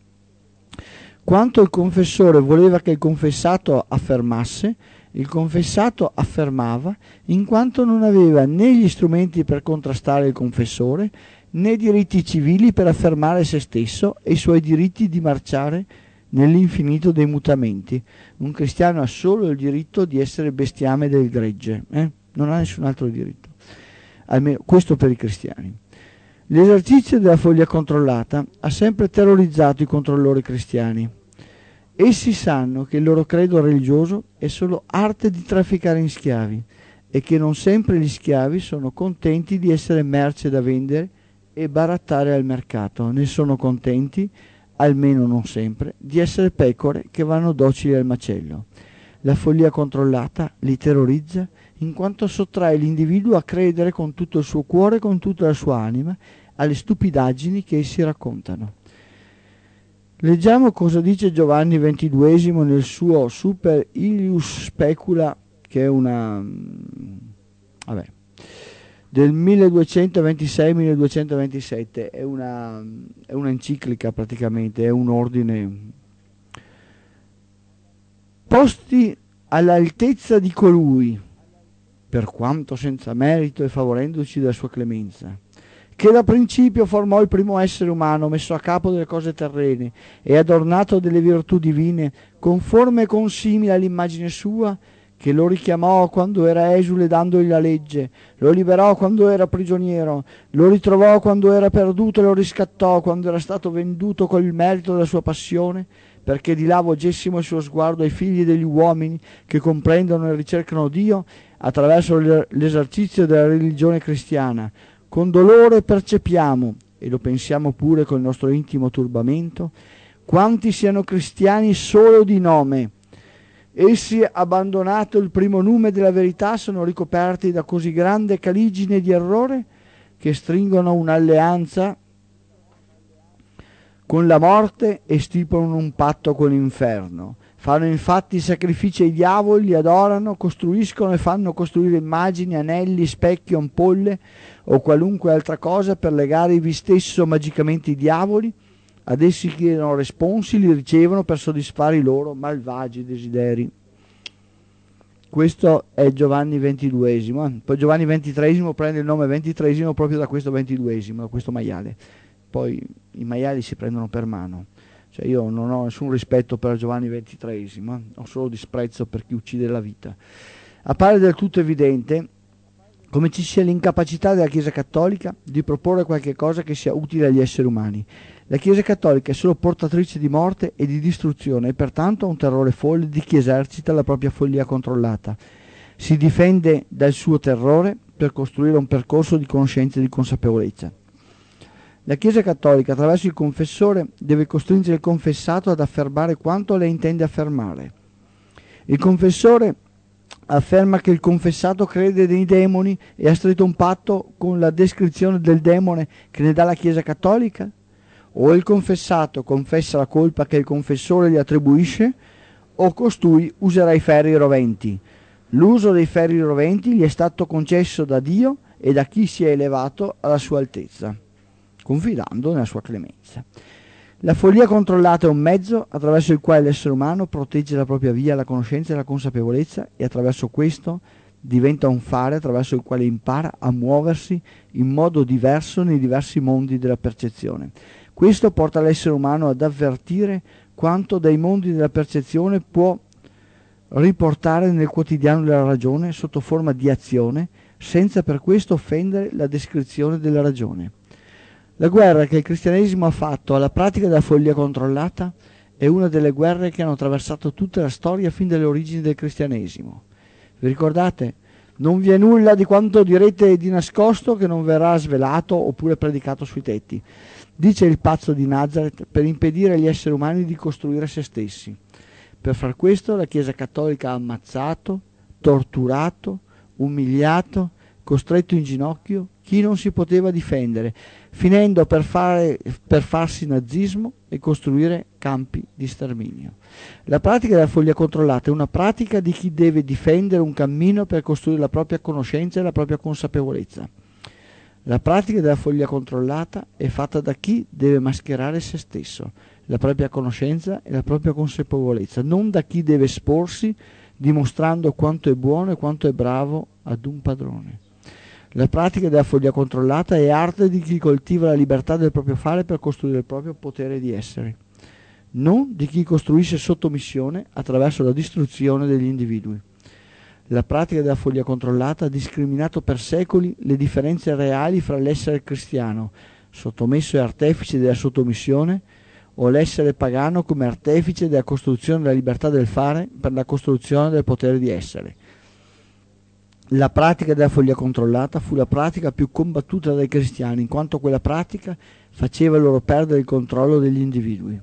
Quanto il confessore voleva che il confessato affermasse, il confessato affermava, in quanto non aveva né gli strumenti per contrastare il confessore, né diritti civili per affermare se stesso e i suoi diritti di marciare nell'infinito dei mutamenti. Un cristiano ha solo il diritto di essere bestiame del gregge, non ha nessun altro diritto. Almeno questo per i cristiani. L'esercizio della follia controllata ha sempre terrorizzato i controllori cristiani. Essi sanno che il loro credo religioso è solo arte di trafficare in schiavi e che non sempre gli schiavi sono contenti di essere merce da vendere e barattare al mercato, ne sono contenti, almeno non sempre, di essere pecore che vanno docili al macello. La follia controllata li terrorizza in quanto sottrae l'individuo a credere con tutto il suo cuore e con tutta la sua anima alle stupidaggini che essi raccontano. Leggiamo cosa dice Giovanni XXII nel suo Super Ilius Specula, che è una del 1226-1227, è una enciclica praticamente, è un ordine. Posti all'altezza di colui, per quanto senza merito e favorendoci della sua clemenza, che da principio formò il primo essere umano messo a capo delle cose terrene e adornato delle virtù divine, conforme e consimile all'immagine sua, che lo richiamò quando era esule dandogli la legge, lo liberò quando era prigioniero, lo ritrovò quando era perduto e lo riscattò quando era stato venduto col merito della sua passione, perché di là volgessimo il suo sguardo ai figli degli uomini che comprendono e ricercano Dio attraverso l'esercizio della religione cristiana, con dolore percepiamo, e lo pensiamo pure col nostro intimo turbamento, quanti siano cristiani solo di nome. Essi, abbandonato il primo nume della verità, sono ricoperti da così grande caligine di errore che stringono un'alleanza con la morte e stipulano un patto con l'inferno. Fanno infatti sacrifici ai diavoli, li adorano, costruiscono e fanno costruire immagini, anelli, specchi, ampolle o qualunque altra cosa per legare vi stesso magicamente i diavoli. Ad essi chiedono responsi, li ricevono per soddisfare i loro malvagi desideri. Questo è Giovanni XXII. Poi Giovanni XXIII prende il nome XXIII proprio da questo XXII, da questo maiale. Poi i maiali si prendono per mano. Cioè io non ho nessun rispetto per Giovanni XXIII, ho solo disprezzo per chi uccide la vita. Appare del tutto evidente come ci sia l'incapacità della Chiesa Cattolica di proporre qualche cosa che sia utile agli esseri umani. La Chiesa Cattolica è solo portatrice di morte e di distruzione e pertanto ha un terrore folle di chi esercita la propria follia controllata. Si difende dal suo terrore per costruire un percorso di conoscenza e di consapevolezza. La Chiesa Cattolica, attraverso il confessore, deve costringere il confessato ad affermare quanto lei intende affermare. Il confessore afferma che il confessato crede nei demoni e ha stretto un patto con la descrizione del demone che ne dà la Chiesa Cattolica? O il confessato confessa la colpa che il confessore gli attribuisce, o costui userà i ferri roventi. L'uso dei ferri roventi gli è stato concesso da Dio e da chi si è elevato alla sua altezza, confidando nella sua clemenza. La follia controllata è un mezzo attraverso il quale l'essere umano protegge la propria via alla conoscenza e alla consapevolezza e attraverso questo diventa un fare attraverso il quale impara a muoversi in modo diverso nei diversi mondi della percezione. Questo porta l'essere umano ad avvertire quanto dai mondi della percezione può riportare nel quotidiano della ragione sotto forma di azione, senza per questo offendere la descrizione della ragione. La guerra che il cristianesimo ha fatto alla pratica della follia controllata è una delle guerre che hanno attraversato tutta la storia fin dalle origini del cristianesimo. Vi ricordate? Non vi è nulla di quanto direte di nascosto che non verrà svelato oppure predicato sui tetti, dice il pazzo di Nazareth, per impedire agli esseri umani di costruire se stessi. Per far questo la Chiesa Cattolica ha ammazzato, torturato, umiliato, costretto in ginocchio chi non si poteva difendere, finendo per farsi nazismo e costruire campi di sterminio. La pratica della follia controllata è una pratica di chi deve difendere un cammino per costruire la propria conoscenza e la propria consapevolezza. La pratica della follia controllata è fatta da chi deve mascherare se stesso, la propria conoscenza e la propria consapevolezza, non da chi deve esporsi dimostrando quanto è buono e quanto è bravo ad un padrone. La pratica della follia controllata è arte di chi coltiva la libertà del proprio fare per costruire il proprio potere di essere, non di chi costruisce sottomissione attraverso la distruzione degli individui. La pratica della follia controllata ha discriminato per secoli le differenze reali fra l'essere cristiano, sottomesso e artefice della sottomissione, o l'essere pagano come artefice della costruzione della libertà del fare per la costruzione del potere di essere. La pratica della follia controllata fu la pratica più combattuta dai cristiani, in quanto quella pratica faceva loro perdere il controllo degli individui.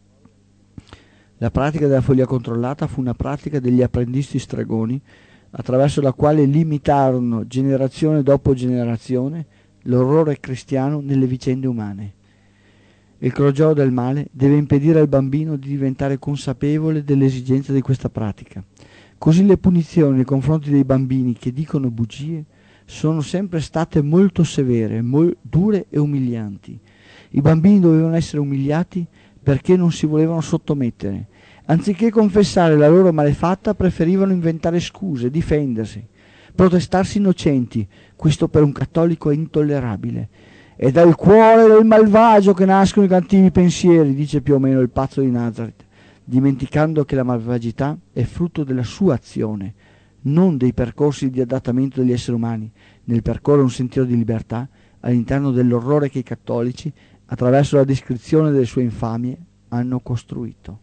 La pratica della follia controllata fu una pratica degli apprendisti stregoni, attraverso la quale limitarono generazione dopo generazione l'orrore cristiano nelle vicende umane. Il crogiolo del male deve impedire al bambino di diventare consapevole dell'esigenza di questa pratica. Così le punizioni nei confronti dei bambini che dicono bugie sono sempre state molto severe, dure e umilianti. I bambini dovevano essere umiliati perché non si volevano sottomettere. Anziché confessare la loro malefatta, preferivano inventare scuse, difendersi, protestarsi innocenti. Questo per un cattolico è intollerabile. È dal cuore del malvagio che nascono i cattivi pensieri, dice più o meno il pazzo di Nazareth, dimenticando che la malvagità è frutto della sua azione, non dei percorsi di adattamento degli esseri umani nel percorrere un sentiero di libertà all'interno dell'orrore che i cattolici, attraverso la descrizione delle sue infamie, hanno costruito.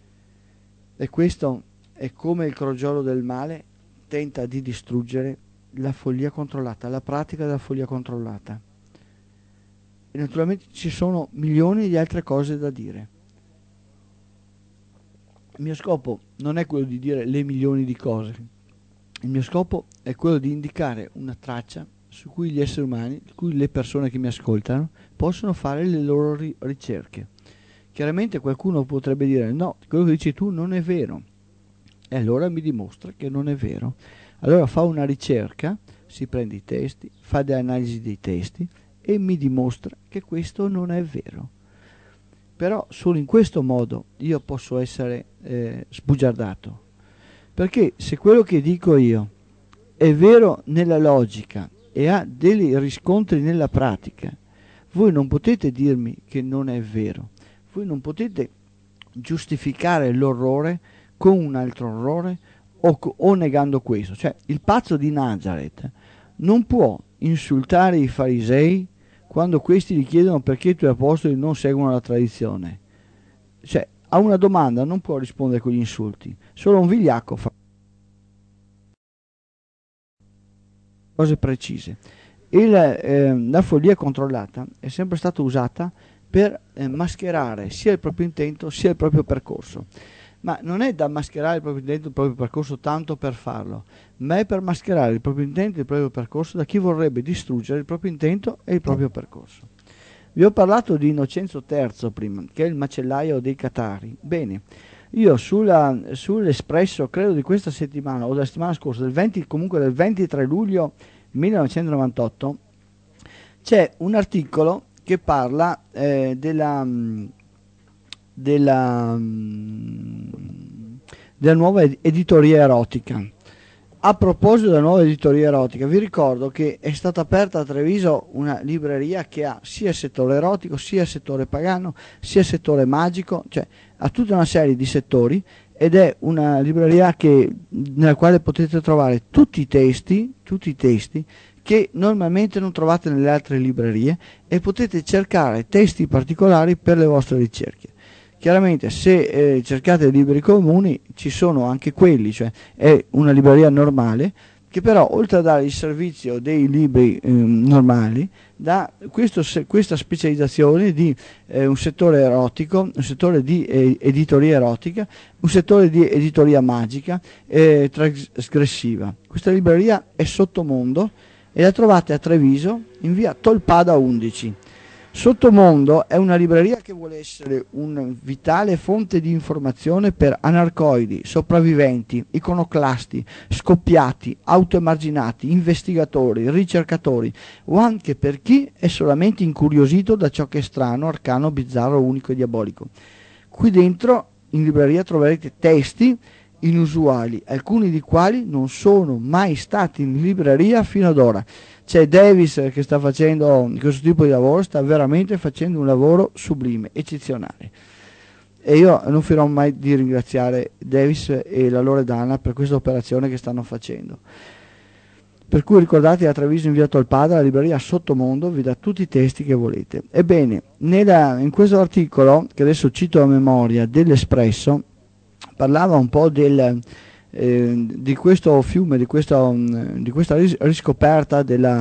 E questo è come il crogiolo del male tenta di distruggere la follia controllata, la pratica della follia controllata. E naturalmente ci sono milioni di altre cose da dire. Il mio scopo non è quello di dire le milioni di cose, il mio scopo è quello di indicare una traccia su cui gli esseri umani, su cui le persone che mi ascoltano, possono fare le loro ricerche. Chiaramente qualcuno potrebbe dire no, quello che dici tu non è vero, e allora mi dimostra che non è vero. Allora fa una ricerca, si prende i testi, fa delle analisi dei testi e mi dimostra che questo non è vero. Però solo in questo modo io posso essere sbugiardato, perché se quello che dico io è vero nella logica e ha dei riscontri nella pratica, voi non potete dirmi che non è vero, voi non potete giustificare l'orrore con un altro orrore o negando questo. Cioè il pazzo di Nazareth non può insultare i farisei quando questi gli chiedono perché i tuoi apostoli non seguono la tradizione. Cioè a una domanda non può rispondere con gli insulti, solo un vigliacco fa cose precise. La follia controllata è sempre stata usata per mascherare sia il proprio intento sia il proprio percorso. Ma non è da mascherare il proprio intento e il proprio percorso tanto per farlo, ma è per mascherare il proprio intento e il proprio percorso da chi vorrebbe distruggere il proprio intento e il proprio percorso. Vi ho parlato di Innocenzo III prima, che è il macellaio dei Catari. Bene, io sull'Espresso, credo di questa settimana o della settimana scorsa, comunque del 23 luglio 1998, c'è un articolo che parla della nuova editoria erotica. A proposito della nuova editoria erotica, vi ricordo che è stata aperta a Treviso una libreria che ha sia il settore erotico, sia il settore pagano, sia il settore magico, cioè ha tutta una serie di settori, ed è una libreria nella quale potete trovare tutti i testi che normalmente non trovate nelle altre librerie, e potete cercare testi particolari per le vostre ricerche. Chiaramente se cercate libri comuni ci sono anche quelli, cioè è una libreria normale che però oltre a dare il servizio dei libri normali dà questa specializzazione di un settore erotico, un settore di editoria erotica, un settore di editoria magica e trasgressiva. Questa libreria è Sottomondo e la trovate a Treviso in via Tolpada 11. Sottomondo è una libreria che vuole essere una vitale fonte di informazione per anarcoidi, sopravviventi, iconoclasti, scoppiati, autoemarginati, investigatori, ricercatori, o anche per chi è solamente incuriosito da ciò che è strano, arcano, bizzarro, unico e diabolico. Qui dentro in libreria troverete testi inusuali, alcuni di quali non sono mai stati in libreria fino ad ora. C'è Davis che sta facendo questo tipo di lavoro, sta veramente facendo un lavoro sublime, eccezionale. E io non finirò mai di ringraziare Davis e la Loredana per questa operazione che stanno facendo. Per cui ricordate, a Treviso in via Tolpada, la libreria Sottomondo vi dà tutti i testi che volete. Ebbene, in questo articolo, che adesso cito a memoria, dell'Espresso, parlava un po' di questo fiume, di questa riscoperta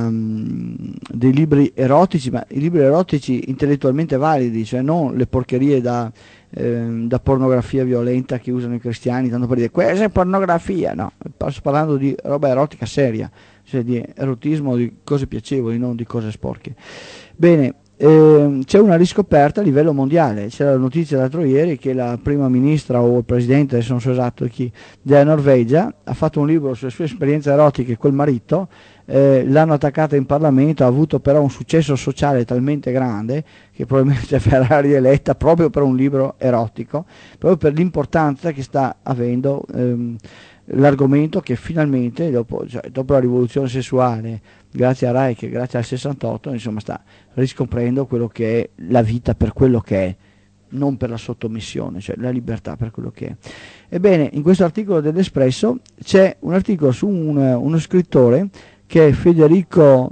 dei libri erotici, ma i libri erotici intellettualmente validi, cioè non le porcherie da pornografia violenta che usano i cristiani, tanto per dire questa è pornografia. No, sto parlando di roba erotica seria, cioè di erotismo, di cose piacevoli, non di cose sporche. Bene, c'è una riscoperta a livello mondiale. C'era la notizia l'altro ieri che la prima ministra o il presidente, adesso non so esatto chi, della Norvegia ha fatto un libro sulle sue esperienze erotiche col marito, l'hanno attaccata in Parlamento, ha avuto però un successo sociale talmente grande che probabilmente verrà rieletta proprio per un libro erotico, proprio per l'importanza che sta avendo l'argomento, che finalmente dopo la rivoluzione sessuale, grazie a Reich, grazie al 68, insomma sta riscoprendo quello che è la vita per quello che è, non per la sottomissione, cioè la libertà per quello che è. Ebbene, in questo articolo dell'Espresso c'è un articolo su uno scrittore che è Federico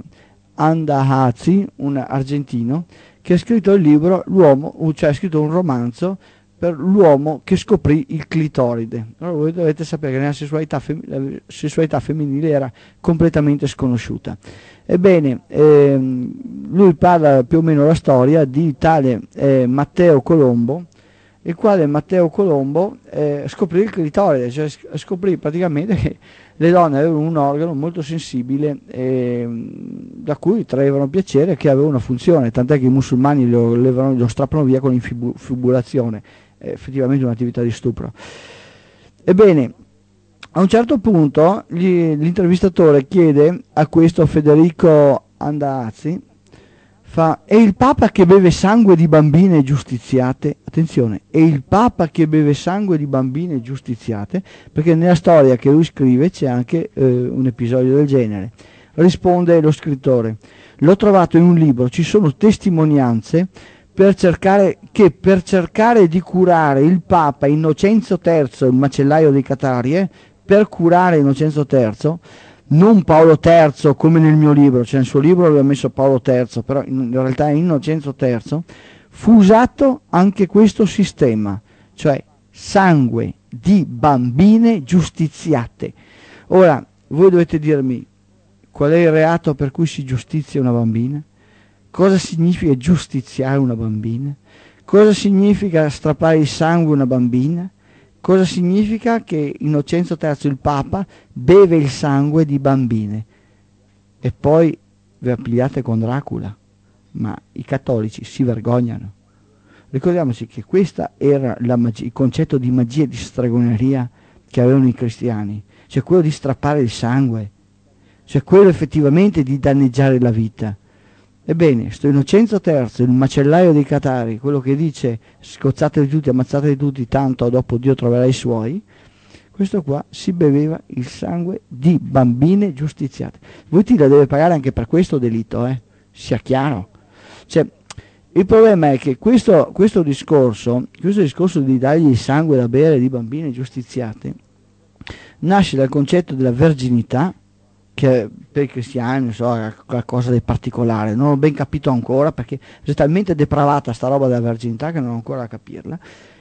Andahazzi, un argentino, che ha scritto il libro ha scritto un romanzo per l'uomo che scoprì il clitoride. Allora voi dovete sapere che la sessualità femminile era completamente sconosciuta. Ebbene, lui parla più o meno la storia di tale Matteo Colombo, il quale Matteo Colombo scoprì il clitoride, cioè scoprì praticamente che le donne avevano un organo molto sensibile da cui traevano piacere, che aveva una funzione, tant'è che i musulmani lo strappano via con l'infibulazione, è effettivamente un'attività di stupro. Ebbene, a un certo punto l'intervistatore chiede a questo Federico Andazzi, è il Papa che beve sangue di bambine giustiziate? Attenzione, è il Papa che beve sangue di bambine giustiziate? Perché nella storia che lui scrive c'è anche un episodio del genere. Risponde lo scrittore: l'ho trovato in un libro, ci sono testimonianze per cercare di curare il Papa Innocenzo III, il macellaio dei Catari, per curare Innocenzo III, non Paolo III come nel mio libro, cioè nel suo libro aveva messo Paolo III, però in realtà è Innocenzo III, fu usato anche questo sistema, cioè sangue di bambine giustiziate. Ora, voi dovete dirmi qual è il reato per cui si giustizia una bambina? Cosa significa giustiziare una bambina? Cosa significa strappare il sangue a una bambina? Cosa significa che Innocenzo III, il Papa, beve il sangue di bambine? E poi vi appigliate con Dracula, ma i cattolici si vergognano. Ricordiamoci che questo era il concetto di magia e di stregoneria che avevano i cristiani, cioè quello di strappare il sangue, cioè quello effettivamente di danneggiare la vita. Ebbene, sto Innocenzo III, il macellaio dei Catari, quello che dice scozzatevi tutti, ammazzatevi tutti, tanto dopo Dio troverà i suoi, questo qua si beveva il sangue di bambine giustiziate. Wojtyla deve pagare anche per questo delitto, sia chiaro. Cioè, il problema è che questo discorso di dargli il sangue da bere di bambine giustiziate nasce dal concetto della verginità, che per i cristiani è qualcosa di particolare, non ho ben capito ancora perché è talmente depravata sta roba della verginità che non ho ancora a capirla,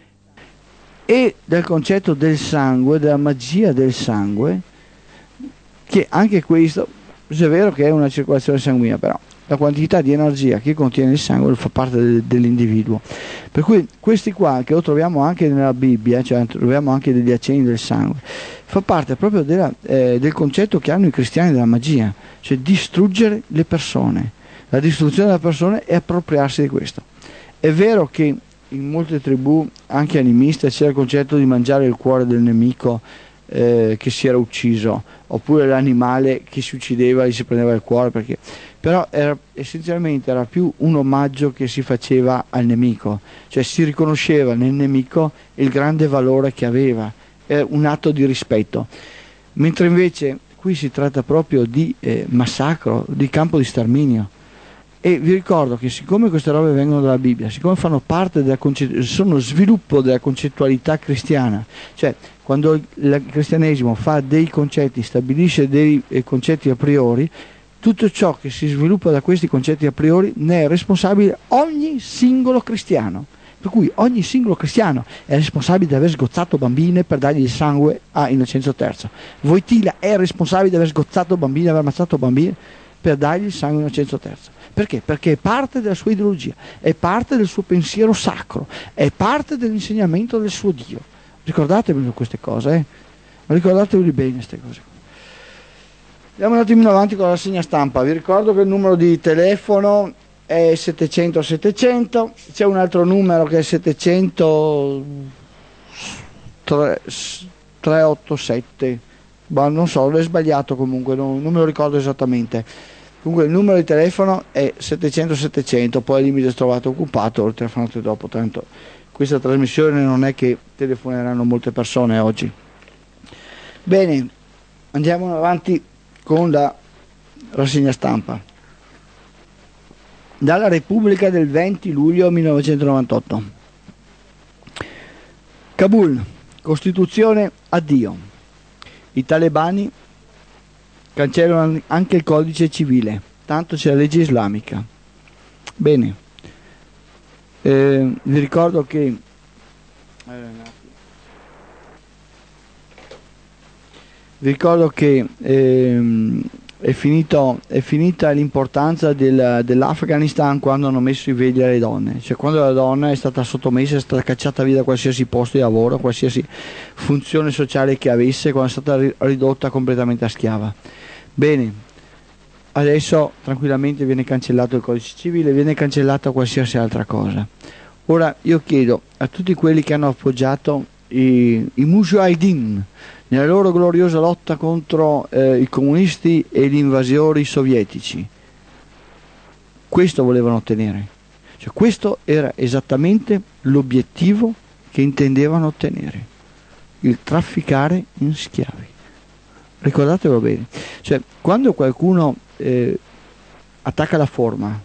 e del concetto del sangue, della magia del sangue, che anche questo è vero che è una circolazione sanguigna, però la quantità di energia che contiene il sangue fa parte dell'individuo, per cui questi qua che lo troviamo anche nella Bibbia, cioè troviamo anche degli accenni del sangue, fa parte proprio del concetto che hanno i cristiani della magia, cioè distruggere le persone. La distruzione delle persone è appropriarsi di questo. È vero che in molte tribù, anche animiste, c'era il concetto di mangiare il cuore del nemico che si era ucciso, oppure l'animale che si uccideva e si prendeva il cuore, però essenzialmente era più un omaggio che si faceva al nemico, cioè si riconosceva nel nemico il grande valore che aveva, è un atto di rispetto, mentre invece qui si tratta proprio di massacro, di campo di sterminio. E vi ricordo che siccome queste robe vengono dalla Bibbia, siccome fanno parte sono sviluppo della concettualità cristiana, cioè quando il cristianesimo fa dei concetti, stabilisce dei concetti a priori, tutto ciò che si sviluppa da questi concetti a priori ne è responsabile ogni singolo cristiano. Per cui ogni singolo cristiano è responsabile di aver sgozzato bambine per dargli il sangue a Innocenzo III. Wojtyla è responsabile di aver sgozzato bambine, aver ammazzato bambine per dargli il sangue a Innocenzo III. Perché? Perché è parte della sua ideologia, è parte del suo pensiero sacro, è parte dell'insegnamento del suo Dio. Ricordatevi queste cose, ricordatevi bene queste cose. Andiamo un attimino avanti con la rassegna stampa. Vi ricordo che il numero di telefono è 700-700, c'è un altro numero che è 700-387, ma non so, l'ho sbagliato comunque, non me lo ricordo esattamente. Comunque il numero di telefono è 700-700, poi al limite trovato occupato, lo telefonate dopo, tanto questa trasmissione non è che telefoneranno molte persone oggi. Bene, andiamo avanti con la rassegna stampa. Dalla Repubblica del 20 luglio 1998. Kabul, Costituzione addio. I talebani cancellano anche il codice civile, tanto c'è la legge islamica. Bene, vi ricordo che Vi ricordo che è finita l'importanza dell'Afghanistan quando hanno messo i veli alle donne, cioè quando la donna è stata sottomessa, è stata cacciata via da qualsiasi posto di lavoro, qualsiasi funzione sociale che avesse, quando è stata ridotta completamente a schiava. Bene, adesso tranquillamente viene cancellato il codice civile, viene cancellata qualsiasi altra cosa. Ora io chiedo a tutti quelli che hanno appoggiato i Mujahideen nella loro gloriosa lotta contro i comunisti e gli invasori sovietici, questo volevano ottenere, cioè questo era esattamente l'obiettivo che intendevano ottenere, il trafficare in schiavi. Ricordatevelo bene, cioè quando qualcuno attacca la forma,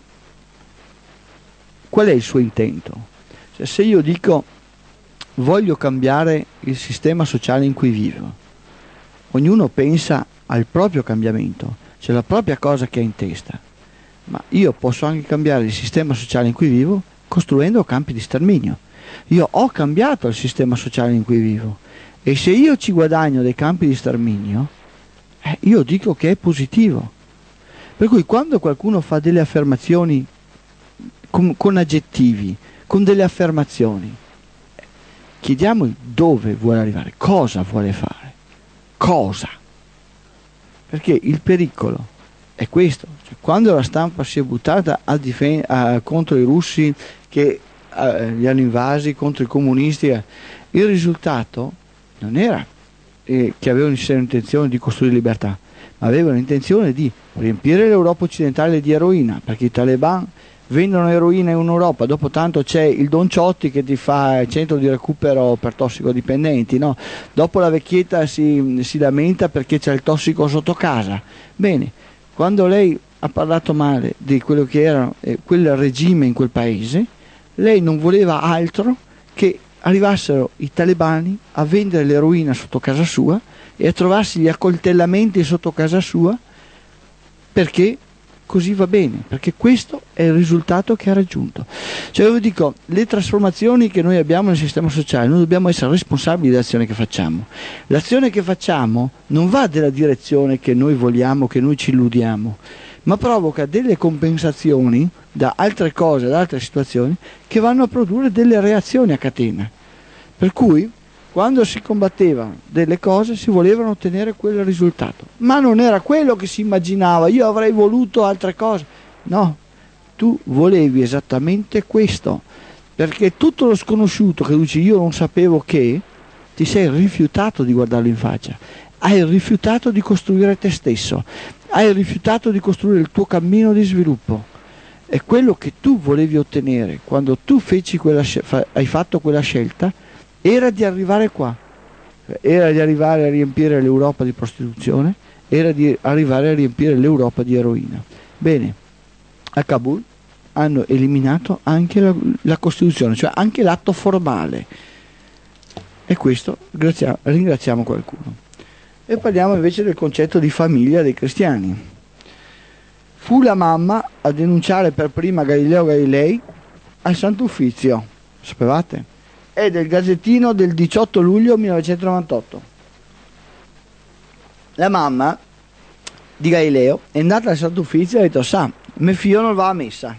qual è il suo intento? Cioè, se io dico voglio cambiare il sistema sociale in cui vivo, ognuno pensa al proprio cambiamento, cioè la propria cosa che ha in testa, ma io posso anche cambiare il sistema sociale in cui vivo costruendo campi di sterminio. Io ho cambiato il sistema sociale in cui vivo e se io ci guadagno dei campi di sterminio, io dico che è positivo. Per cui quando qualcuno fa delle affermazioni con aggettivi, con delle affermazioni, chiediamogli dove vuole arrivare, cosa vuole fare, cosa. Perché il pericolo è questo. Cioè, quando la stampa si è buttata contro i russi che li hanno invasi, contro i comunisti, il risultato non era che avevano intenzione di costruire libertà, ma avevano intenzione di riempire l'Europa occidentale di eroina, perché i talebani vendono eroina in Europa, dopo tanto c'è il Don Ciotti che ti fa il centro di recupero per tossicodipendenti, no? Dopo la vecchietta si lamenta perché c'è il tossico sotto casa. Bene, quando lei ha parlato male di quello che era quel regime in quel paese, lei non voleva altro che arrivassero i talebani a vendere l'eroina sotto casa sua e a trovarsi gli accoltellamenti sotto casa sua, perché così va bene, perché questo è il risultato che ha raggiunto. Cioè io vi dico, le trasformazioni che noi abbiamo nel sistema sociale, noi dobbiamo essere responsabili dell'azione che facciamo. L'azione che facciamo non va nella direzione che noi vogliamo, che noi ci illudiamo, ma provoca delle compensazioni da altre cose, da altre situazioni, che vanno a produrre delle reazioni a catena. Per cui quando si combattevano delle cose si volevano ottenere quel risultato, ma non era quello che si immaginava. Io avrei voluto altre cose. No, tu volevi esattamente questo, perché tutto lo sconosciuto che dici io non sapevo che, ti sei rifiutato di guardarlo in faccia, hai rifiutato di costruire te stesso, hai rifiutato di costruire il tuo cammino di sviluppo. E quello che tu volevi ottenere quando tu hai fatto quella scelta era di arrivare qua, era di arrivare a riempire l'Europa di prostituzione, era di arrivare a riempire l'Europa di eroina. Bene, a Kabul hanno eliminato anche la Costituzione, cioè anche l'atto formale, e questo ringraziamo qualcuno. E parliamo invece del concetto di famiglia dei cristiani. Fu la mamma a denunciare per prima Galileo Galilei al Santo Uffizio, sapevate? È del Gazzettino del 18 luglio 1998. La mamma di Galileo è andata al Santo Uffizio e ha detto: sa, mio figlio non va a messa.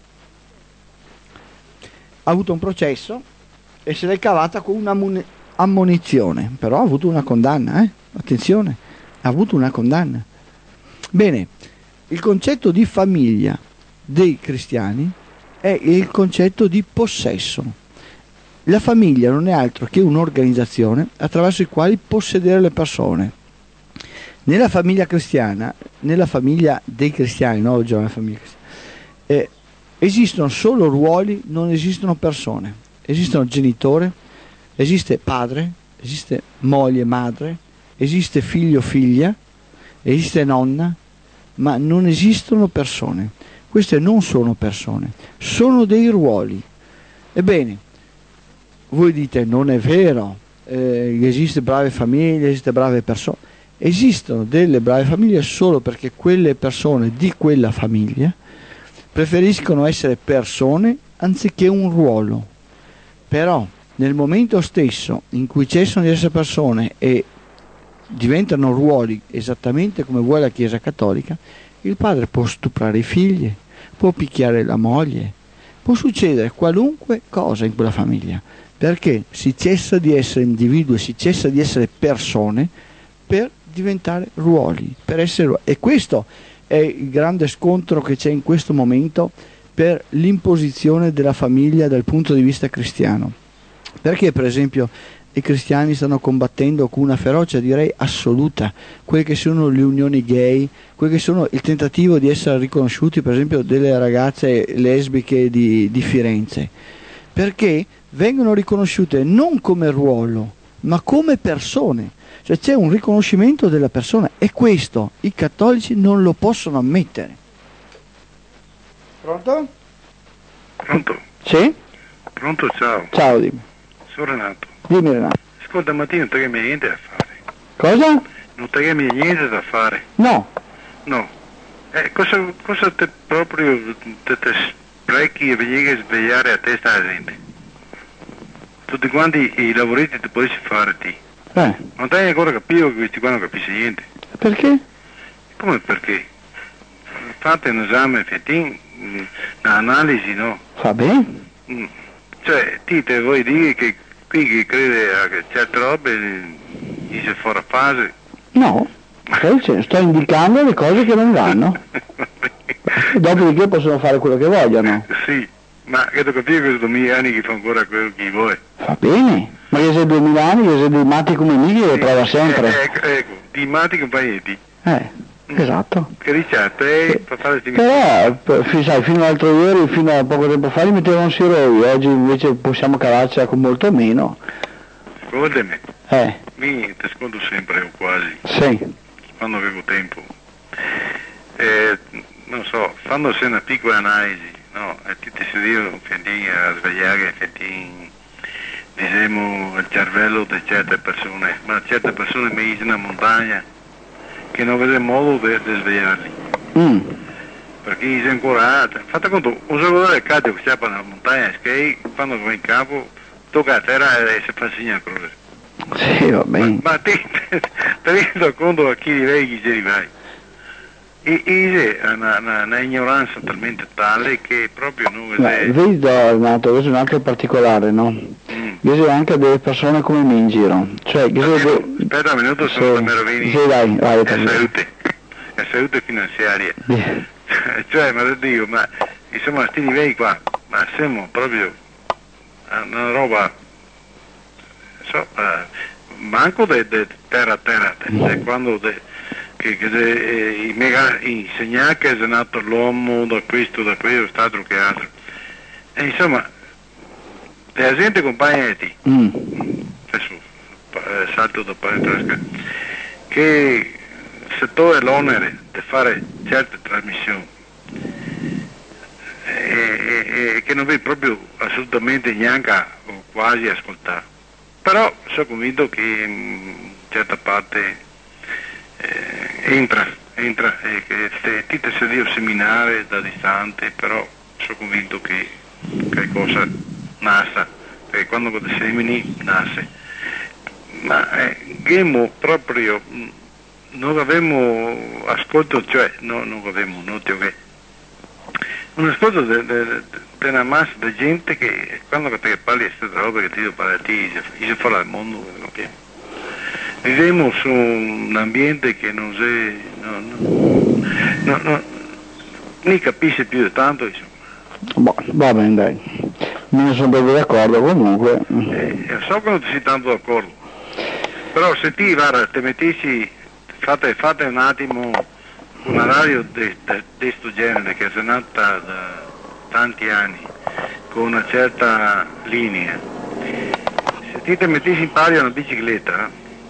Ha avuto un processo e se l'è cavata con una ammonizione, però ha avuto una condanna, attenzione, ha avuto una condanna. Bene, il concetto di famiglia dei cristiani è il concetto di possesso. La famiglia non è altro che un'organizzazione attraverso i quali possedere le persone. Nella famiglia cristiana, nella famiglia dei cristiani, no? Oggi è una famiglia cristiana, esistono solo ruoli, non esistono persone. Esistono genitore, esiste padre, esiste moglie, madre, esiste figlio, figlia, esiste nonna, ma non esistono persone. Queste non sono persone, sono dei ruoli. Ebbene, voi dite non è vero, esiste brave famiglie, esiste brave persone. Esistono delle brave famiglie solo perché quelle persone di quella famiglia preferiscono essere persone anziché un ruolo. Però nel momento stesso in cui cessano di essere persone e diventano ruoli esattamente come vuole la Chiesa Cattolica, il padre può stuprare i figli, può picchiare la moglie, può succedere qualunque cosa in quella famiglia, perché si cessa di essere individui, si cessa di essere persone per diventare ruoli, per essere ruoli. E questo è il grande scontro che c'è in questo momento per l'imposizione della famiglia dal punto di vista cristiano. Perché per esempio i cristiani stanno combattendo con una ferocia direi assoluta quelle che sono le unioni gay, quelle che sono il tentativo di essere riconosciuti per esempio delle ragazze lesbiche di Firenze, perché vengono riconosciute non come ruolo ma come persone, cioè c'è un riconoscimento della persona, e questo i cattolici non lo possono ammettere. Pronto? Pronto? Sì? Pronto, ciao. Ciao, dimmi. Sono Renato. Dimmi Renato. Ascolta, Mattia, non ti niente da fare. Cosa? Non ti niente da fare. No. No. Cosa te proprio te sprechi e vieni a svegliare a testa la gente? Tutti quanti i lavoretti ti puoi fare ti. Non ti hai ancora capito che questi qua non capisci niente. Perché? Come perché? Fate un esame effettivo, un'analisi, no? Va bene. Cioè, te vuoi dire che qui chi crede a certe robe dice fuori fase? No, sto indicando le cose che non vanno. Dopodiché possono fare quello che vogliono. Sì, ma che devo capire che sono 2000 anni che fa ancora quello che vuoi. Va bene, ma che sei 2000 anni, che sei dei matti come me, che lo prova sempre. Ecco, di matti compagneti. Esatto. Che dice a te per fare questi Però, sai, fino all'altro ieri, fino a poco tempo fa, li mettevano siroi, oggi invece possiamo cavarcela con molto meno. Ascoltami. Mi ti ascolto sempre o quasi. Sì. Quando avevo tempo. Non so, fandosi una piccola analisi, no? E ti dico a svegliare, diciamo, il cervello di certe persone, ma certe persone mi dicono in montagna che non vede modo di svegliarli. Perché dice ancora, fate conto, un giocatore del calcio che sta nella montagna, che quando va in campo tocca a terra e si fa segno a croce. Sì, va bene. Ma ti rendi conto a chi direi che ci arrivai? E c'è una ignoranza talmente tale che proprio non vede. Vedi, Renato, questo è un altro particolare, no? Io ho anche delle persone come me in giro. Cioè, aspetta un minuto, sono da Merovini. Sì, vai, è salute finanziaria. Cioè, ma lo dico, ma insomma, sti livelli qua, ma siamo proprio una roba, manco di terra a terra, quando i mega insegnanti che è nato l'uomo da questo, quest'altro che altro. E insomma, la gente compagnetti, adesso salto da parte, che se tu hai l'onere di fare certe trasmissioni e che non vedi proprio assolutamente neanche o quasi ascoltare, però sono convinto che in certa parte entra e che ti sei un seminario da distante, però sono convinto che qualcosa nasce, perché quando ti semini nasce, ma Gemo proprio non avevamo ascolto, cioè non avevamo notio che un ascolto della massa di gente che quando ti parli di questa roba che ti devo parlare a te dice fuori dal mondo, okay? Viviamo su un ambiente che non ne capisce più di tanto, insomma. Va bene, dai, non sono proprio d'accordo comunque. So che non ti sei tanto d'accordo, però se ti mettessi, fate un attimo una radio di questo genere che è nata da tanti anni con una certa linea, se ti mettessi in pari una bicicletta,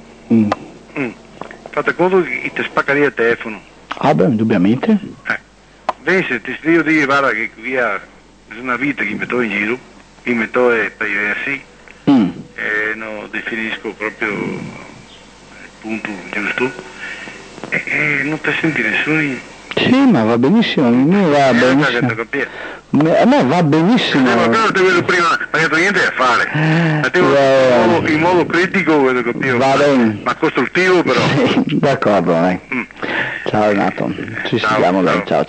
fate conto che ti spaccaria il telefono. Ah beh, indubbiamente. Se ti io dico guarda che via è una vita che metto in giro, che metto per i versi, e non definisco proprio il punto giusto, e non ti senti nessuno. Sì, ma va benissimo, va benissimo. A me va benissimo. Ma però te vedo prima, ma non ho niente da fare. Ma te in modo critico, vedo capito. Va bene. Ma costruttivo però. Sì, d'accordo, dai. Ciao Renato, ci sentiamo, dai, ciao.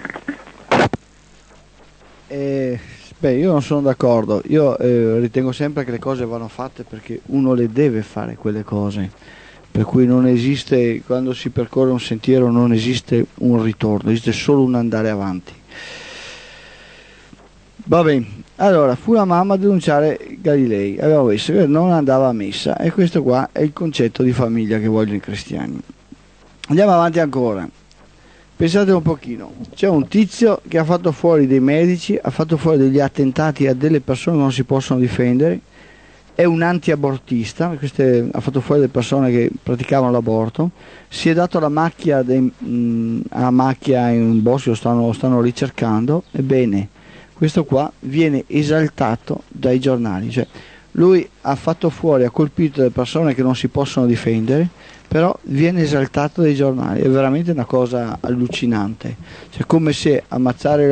Io non sono d'accordo, io ritengo sempre che le cose vanno fatte perché uno le deve fare quelle cose, per cui non esiste, quando si percorre un sentiero non esiste un ritorno, esiste solo un andare avanti. Va bene, allora fu la mamma a denunciare Galilei, aveva visto che non andava a messa e questo qua è il concetto di famiglia che vogliono i cristiani. Andiamo avanti ancora. Pensate un pochino, c'è un tizio che ha fatto fuori dei medici, ha fatto fuori degli attentati a delle persone che non si possono difendere, è un anti-abortista, ha fatto fuori delle persone che praticavano l'aborto, si è dato la macchia, a macchia in un bosco, stanno ricercando, ebbene, questo qua viene esaltato dai giornali, cioè lui ha fatto fuori, ha colpito delle persone che non si possono difendere, però viene esaltato dai giornali, è veramente una cosa allucinante, cioè come se ammazzare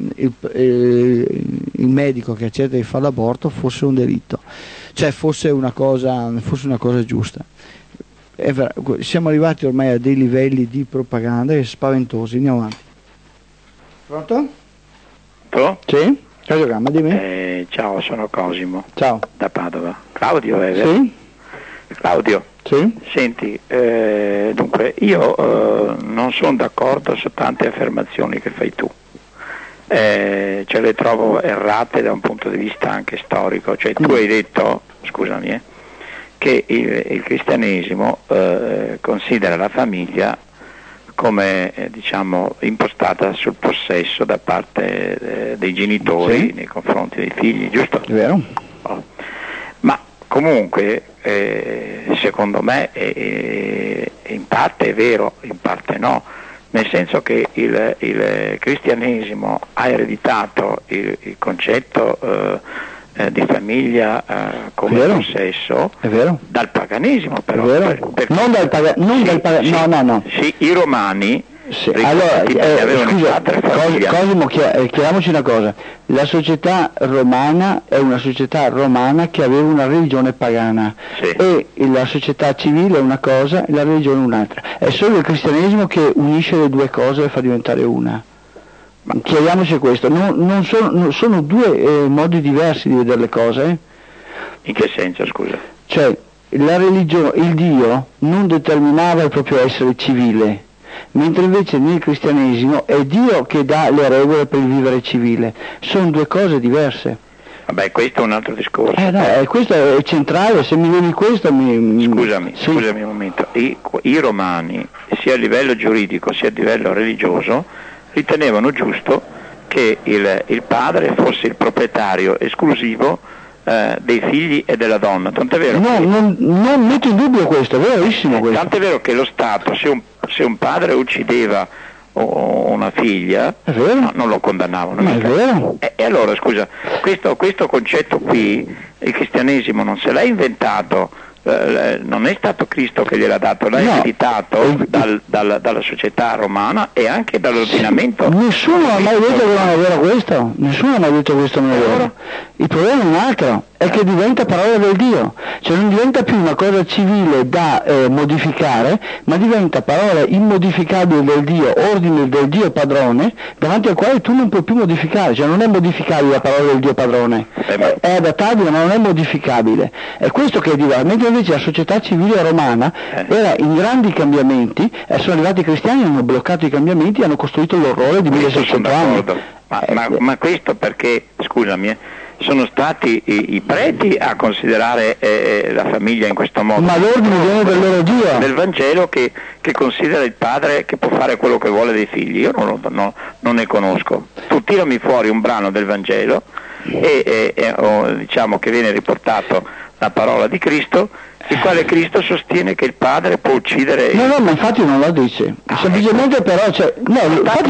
il medico che accetta di fare l'aborto fosse un delitto, cioè fosse una cosa giusta. Siamo arrivati ormai a dei livelli di propaganda spaventosi. Andiamo avanti. Pronto? Sì? Radiogramma, dimmi. Ciao, sono Cosimo. Ciao. Da Padova. Claudio, è vero? Sì? Claudio. Sì? Senti, dunque, io non sono d'accordo su tante affermazioni che fai tu. Ce le trovo errate da un punto di vista anche storico. Cioè, tu hai detto, scusami, che il cristianesimo considera la famiglia come diciamo impostata sul possesso da parte dei genitori nei confronti dei figli, giusto? È vero. Ma comunque secondo me in parte è vero, in parte no, nel senso che il cristianesimo ha ereditato il concetto di famiglia come possesso dal paganesimo, però sì, i romani allora Cosimo, chiariamoci una cosa, la società romana è una società romana che aveva una religione pagana e la società civile è una cosa e la religione un'altra, è solo il cristianesimo che unisce le due cose e fa diventare una. Chiariamoci questo, sono due modi diversi di vedere le cose. In che senso, scusa? Cioè, la religione, il Dio non determinava il proprio essere civile, mentre invece nel cristianesimo è Dio che dà le regole per il vivere civile. Sono due cose diverse. Vabbè, questo è un altro discorso. Questo è centrale, se mi vieni questo Scusami un momento. I romani, sia a livello giuridico sia a livello religioso, ritenevano giusto che il padre fosse il proprietario esclusivo dei figli e della donna, tant'è vero non metto in dubbio questo, è verissimo questo. Tant'è vero che lo Stato, se un padre uccideva una figlia, non lo condannavano. Ma è vero. E allora scusa, questo concetto qui il cristianesimo non se l'ha inventato, non è stato Cristo che gliel'ha dato, l'ha ereditato dalla società romana e anche dall'ordinamento. Nessuno ha mai detto che non è vero questo, nessuno ha mai detto questo non è vero. Il problema è un altro, è che diventa parola del Dio, cioè non diventa più una cosa civile da modificare, ma diventa parola immodificabile del Dio, ordine del Dio padrone, davanti al quale tu non puoi più modificare, cioè non è modificabile la parola del Dio padrone, è adattabile ma non è modificabile. È questo che è diverso, mentre invece la società civile romana era in grandi cambiamenti, e sono arrivati i cristiani, hanno bloccato i cambiamenti e hanno costruito l'orrore di 1600 anni. Ma questo perché, scusami, sono stati i preti a considerare la famiglia in questo modo. Ma l'ordine viene del loro Dio. Del Vangelo che considera il padre che può fare quello che vuole dei figli. Io non ne conosco. Tu tirami fuori un brano del Vangelo e diciamo che viene riportato la parola di Cristo il quale Cristo sostiene che il padre può uccidere. No, ma infatti non lo dice, semplicemente ecco. Però infatti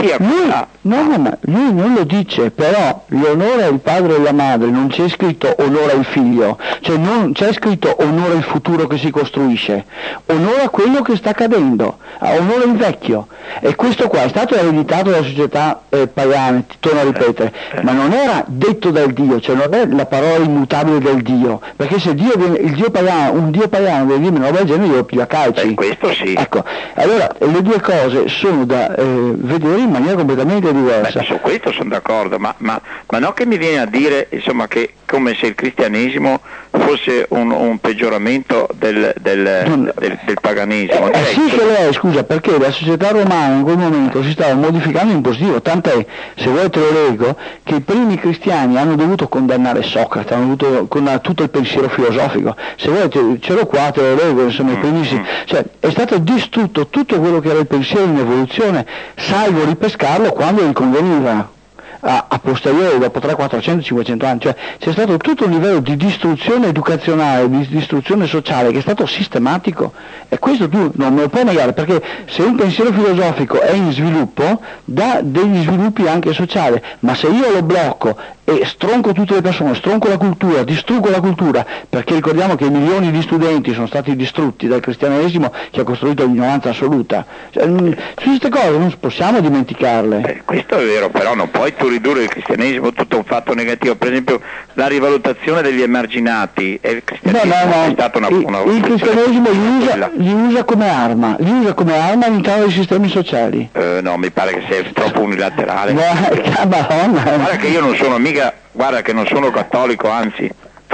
lui non lo dice, però l'onore al padre e alla madre, non c'è scritto onore al figlio, cioè non c'è scritto onore il futuro che si costruisce, onora quello che sta accadendo, onora il vecchio, e questo qua è stato ereditato dalla società pagana, torno a ripetere, ma non era detto dal Dio, cioè non è la parola immutabile del Dio, perché se un Dio pagano deve dirmi una roba del genere, io lo piglio a calci. Questo sì. Ecco, allora le due cose sono da vedere in maniera completamente diversa. Su questo sono d'accordo, ma non che mi viene a dire, insomma, che come se il cristianesimo fosse un peggioramento del paganesimo. Sì che lo è, scusa, perché la società romana in quel momento si stava modificando in positivo, tant'è, se vuoi te lo leggo, che i primi cristiani hanno dovuto condannare Socrate, hanno dovuto condannare tutto il pensiero filosofico. Se vuoi ce l'ho qua, te lo leggo, insomma, i primissimi. Cioè, è stato distrutto tutto quello che era il pensiero in evoluzione, salvo ripescarlo quando gli conveniva. A posteriori, dopo 300, 400, 500 anni, cioè c'è stato tutto un livello di distruzione educazionale, di distruzione sociale che è stato sistematico, e questo tu non me lo puoi negare, perché se un pensiero filosofico è in sviluppo dà degli sviluppi anche sociali, ma se io lo blocco e stronco tutte le persone, stronco la cultura, distruggo la cultura, perché ricordiamo che milioni di studenti sono stati distrutti dal cristianesimo che ha costruito l'ignoranza assoluta, cioè, su queste cose non possiamo dimenticarle. Questo è vero, però non puoi tu ridurre il cristianesimo tutto un fatto negativo. Per esempio la rivalutazione degli emarginati, il cristianesimo è stata una il cristianesimo li usa come arma all'interno dei sistemi sociali. No, mi pare che sia troppo unilaterale. Guarda che io non sono guarda che non sono cattolico, anzi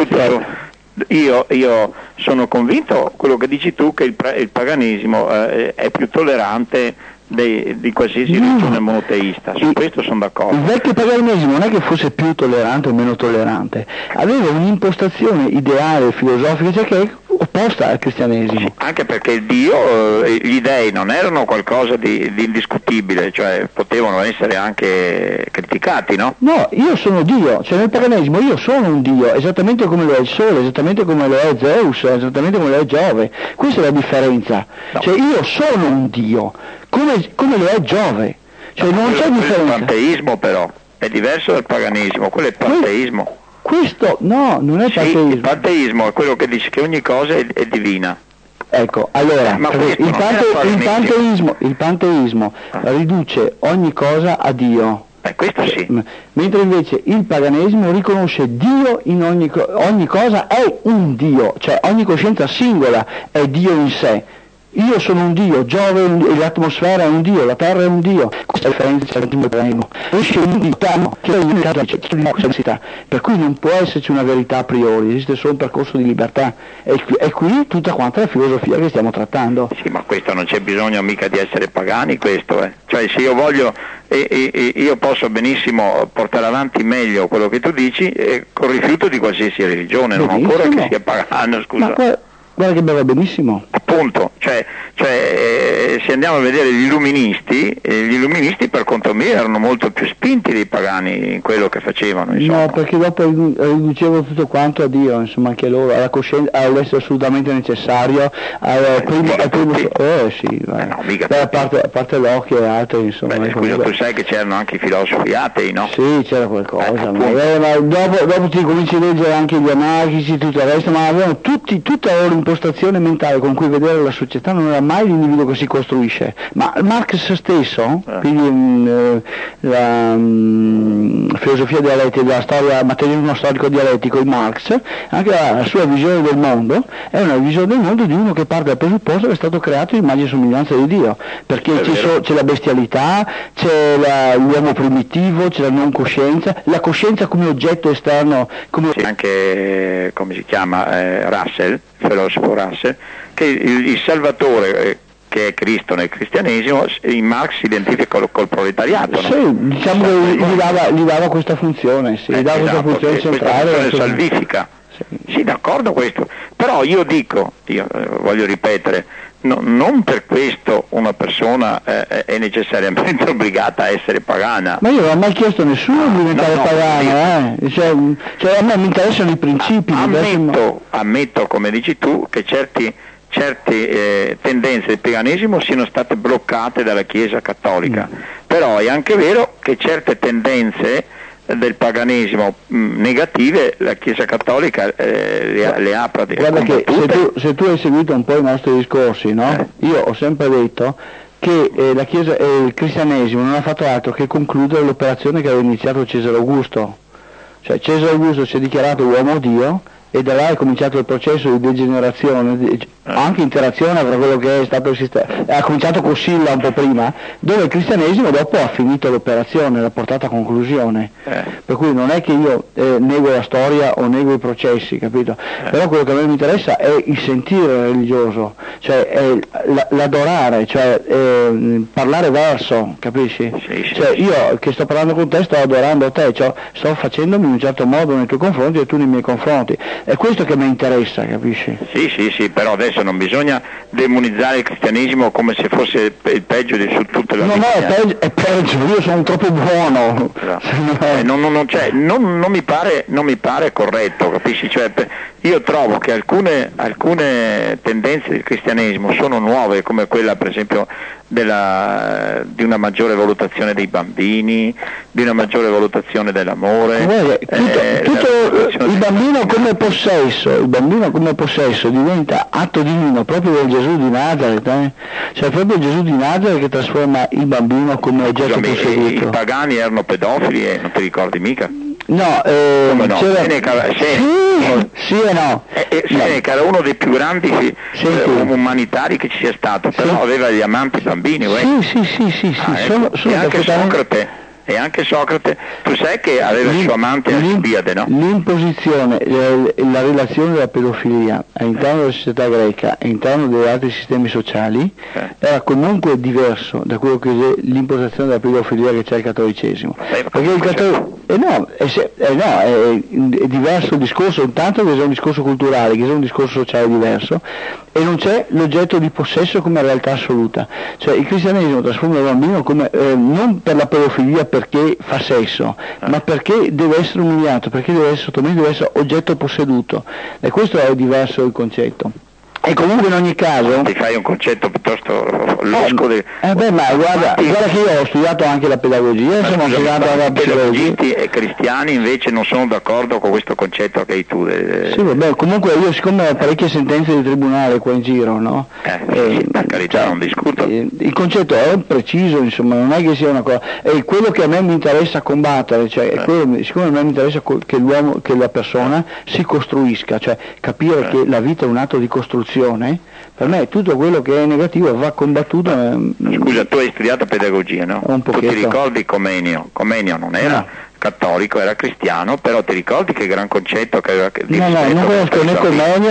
io sono convinto, quello che dici tu, che il paganesimo è più tollerante di qualsiasi religione monoteista, su questo sono d'accordo. Il vecchio paganesimo non è che fosse più tollerante o meno tollerante, aveva un'impostazione ideale filosofica che è opposta al cristianesimo. Sì, anche perché il Dio, gli dei non erano qualcosa di indiscutibile, cioè potevano essere anche criticati, no? No, io sono Dio, cioè nel paganesimo io sono un Dio, esattamente come lo è il Sole, esattamente come lo è Zeus, esattamente come lo è Giove. Questa è la differenza, no. Cioè io sono un Dio, come lo è Giove, cioè non c'è differenza. Il panteismo però è diverso dal paganesimo, quello è il panteismo. Questo no, non è panteismo. Il panteismo è quello che dice che ogni cosa è divina. Ecco, allora, il panteismo riduce ogni cosa a Dio. Questo sì. Mentre invece il paganesimo riconosce Dio in ogni cosa, è un Dio, cioè ogni coscienza singola è Dio in sé. Io sono un Dio, Giove l'atmosfera è un Dio, la terra è un Dio. Questa è la differenza tra il primo. Per cui non può esserci una verità a priori, esiste solo un percorso di libertà. E qui tutta quanta la filosofia che stiamo trattando. Sì, ma questo non c'è bisogno mica di essere pagani, questo è. Cioè se io voglio, io posso benissimo portare avanti meglio quello che tu dici con rifiuto di qualsiasi religione, non ancora che sia pagano, scusa. Guarda che va benissimo. Appunto, cioè se andiamo a vedere gli illuministi per conto mio erano molto più spinti dei pagani in quello che facevano, insomma. No, perché dopo riducevano tutto quanto a Dio, insomma, anche loro, alla coscienza, all'essere assolutamente necessario, al primo sì, no, mica a parte l'occhio e altri, insomma. Scusa, tu sai che c'erano anche i filosofi atei, no? Sì, c'era qualcosa, ma dopo ti cominci a leggere anche gli anarchici, tutto il resto, ma avevano tutta la loro impostazione mentale con cui vedere la società non era mai l'individuo che si costruisce, ma Marx stesso, quindi la filosofia dialettica della storia, materialismo storico dialettico di Marx, anche la sua visione del mondo è una visione del mondo di uno che parte dal presupposto che è stato creato in immagine e somiglianza di Dio, perché c'è la bestialità, c'è l'uomo primitivo, c'è la non coscienza, la coscienza come oggetto esterno, C'è anche, come si chiama, Russell, il filosofo Russell, che il Salvatore che è Cristo nel cristianesimo, in Marx si identifica col proletariato, no? Sì, diciamo che gli dava questa funzione, gli dava questa funzione centrale. Questa funzione salvifica. Sì, d'accordo questo, però io dico, voglio ripetere, non per questo una persona è necessariamente obbligata a essere pagana. Ma io non ho mai chiesto a nessuno di diventare pagano, cioè a me mi interessano i principi. Ammetto, come dici tu, che certe tendenze del paganesimo siano state bloccate dalla Chiesa Cattolica, però è anche vero che certe tendenze del paganesimo negative la Chiesa Cattolica le ha praticamente. Guarda che se tu hai seguito un po' i nostri discorsi, no? Io ho sempre detto che la Chiesa, il cristianesimo non ha fatto altro che concludere l'operazione che aveva iniziato Cesare Augusto. Cioè Cesare Augusto si è dichiarato uomo Dio e da là è cominciato il processo di degenerazione, anche interazione tra quello che è stato il sistema. Ha cominciato con Silla un po' prima, dove il cristianesimo dopo ha finito l'operazione, l'ha portata a conclusione. Per cui non è che io nego la storia o nego i processi, capito? Però quello che a me mi interessa è il sentire religioso, cioè è l'adorare, cioè parlare verso, capisci? Cioè io che sto parlando con te sto adorando te, cioè, sto facendomi in un certo modo nei tuoi confronti e tu nei miei confronti. È questo che mi interessa, capisci? Sì, però adesso non bisogna demonizzare il cristianesimo come se fosse il peggio di su tutte le vite. No, è peggio, io sono troppo buono. Non mi pare corretto, capisci? Cioè, io trovo che alcune tendenze del cristianesimo sono nuove, come quella per esempio di una maggiore valutazione dei bambini, di una maggiore valutazione dell'amore. Il bambino come possesso diventa atto divino proprio del Gesù di Nazareth, cioè proprio Gesù di Nazareth che trasforma il bambino come oggetto posseduto. I pagani erano pedofili e non ti ricordi mica? No, sì e no. Seneca era uno dei più grandi umanitari che ci sia stato, però aveva gli amanti bambini. Sì, sono e anche Socrate, tu sai che aveva il suo amante Alcibiade, no? L'imposizione, la relazione della pedofilia all'interno della società greca e all'interno degli altri sistemi sociali era comunque diverso da quello che è l'imposizione della pedofilia che c'è il cattolicesimo. Perché è diverso il discorso, intanto che c'è un discorso culturale, che c'è un discorso sociale diverso, e non c'è l'oggetto di possesso come realtà assoluta. Cioè il cristianesimo trasforma il bambino come non per la pedofilia perché fa sesso, ma perché deve essere umiliato, perché deve essere sottomesso, deve essere oggetto posseduto, e questo è diverso il concetto. E comunque in ogni caso ti fai un concetto piuttosto losco ma guarda che io ho studiato anche la pedagogia, sono studiato la pedagogisti e cristiani invece non sono d'accordo con questo concetto che hai tu. Sì, vabbè, comunque io siccome ho parecchie sentenze di tribunale qua in giro, no? Per carità, non discuto. Il concetto è preciso, insomma, non è che sia una cosa, è quello che a me mi interessa combattere, cioè siccome a me mi interessa che la persona si costruisca, cioè capire che la vita è un atto di costruzione. Per me tutto quello che è negativo va combattuto. Scusa, tu hai studiato pedagogia, no? Un pochetto. Tu ti ricordi Comenio? Comenio non era cattolico, era cristiano, però ti ricordi che gran concetto che aveva non conosco né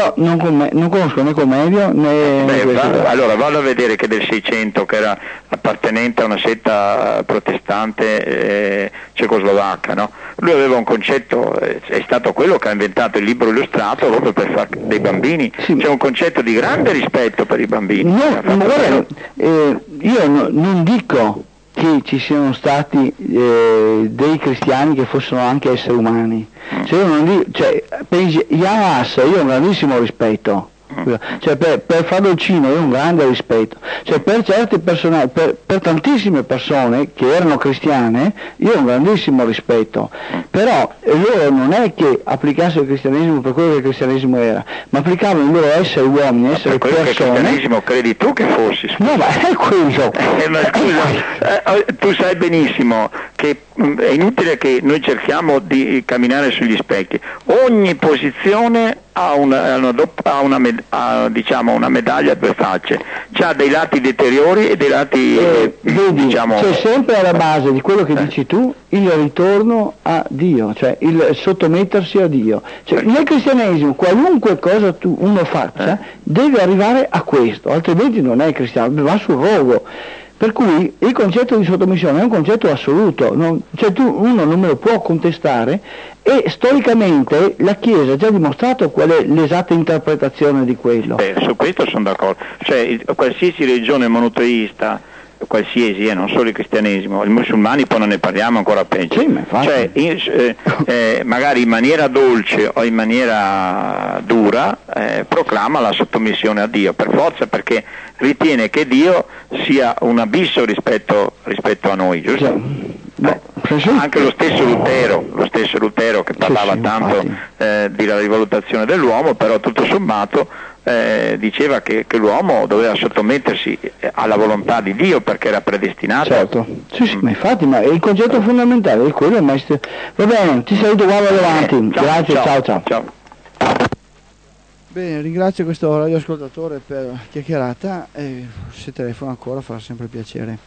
Comenio né allora vado a vedere che del 600, che era appartenente a una setta protestante cecoslovacca, no? Lui aveva un concetto, è stato quello che ha inventato il libro illustrato proprio per fare dei bambini. C'è un concetto di grande rispetto per i bambini. Io non dico che ci siano stati dei cristiani che fossero anche esseri umani. Cioè, io non dico, pensi, Jan Hus, io ho un grandissimo rispetto. Cioè per Fadolcino io ho un grande rispetto, cioè per certi personaggi, per tantissime persone che erano cristiane io ho un grandissimo rispetto, però loro non è che applicassero il cristianesimo per quello che il cristianesimo era, ma applicavano il loro essere uomini, essere persone. Che il cristianesimo credi tu che fossi? Scusa. No, ma è quello. Scusa, tu sai benissimo che è inutile che noi cerchiamo di camminare sugli specchi, ogni posizione ha una medaglia a due facce, c'ha dei lati deteriori e dei lati c'è sempre alla base di quello che dici tu il ritorno a Dio, cioè il sottomettersi a Dio, cioè nel cristianesimo qualunque cosa uno faccia deve arrivare a questo, altrimenti non è cristiano, va sul rogo. Per cui il concetto di sottomissione è un concetto assoluto, cioè uno non me lo può contestare, e storicamente la Chiesa ha già dimostrato qual è l'esatta interpretazione di quello. Su questo sono d'accordo, cioè qualsiasi religione monoteista, qualsiasi, non solo il cristianesimo, i musulmani poi non ne parliamo, ancora peggio, sì, cioè magari in maniera dolce o in maniera dura proclama la sottomissione a Dio per forza, perché ritiene che Dio sia un abisso rispetto a noi, giusto? Anche lo stesso Lutero che parlava tanto della rivalutazione dell'uomo, però tutto sommato diceva che l'uomo doveva sottomettersi alla volontà di Dio perché era predestinato. Certo, sì, ma infatti, ma il concetto fondamentale è quello, maestro. Va bene, ti saluto, guarda avanti. Grazie, ciao. Bene, ringrazio questo radioascoltatore per la chiacchierata, e se telefona ancora farà sempre piacere.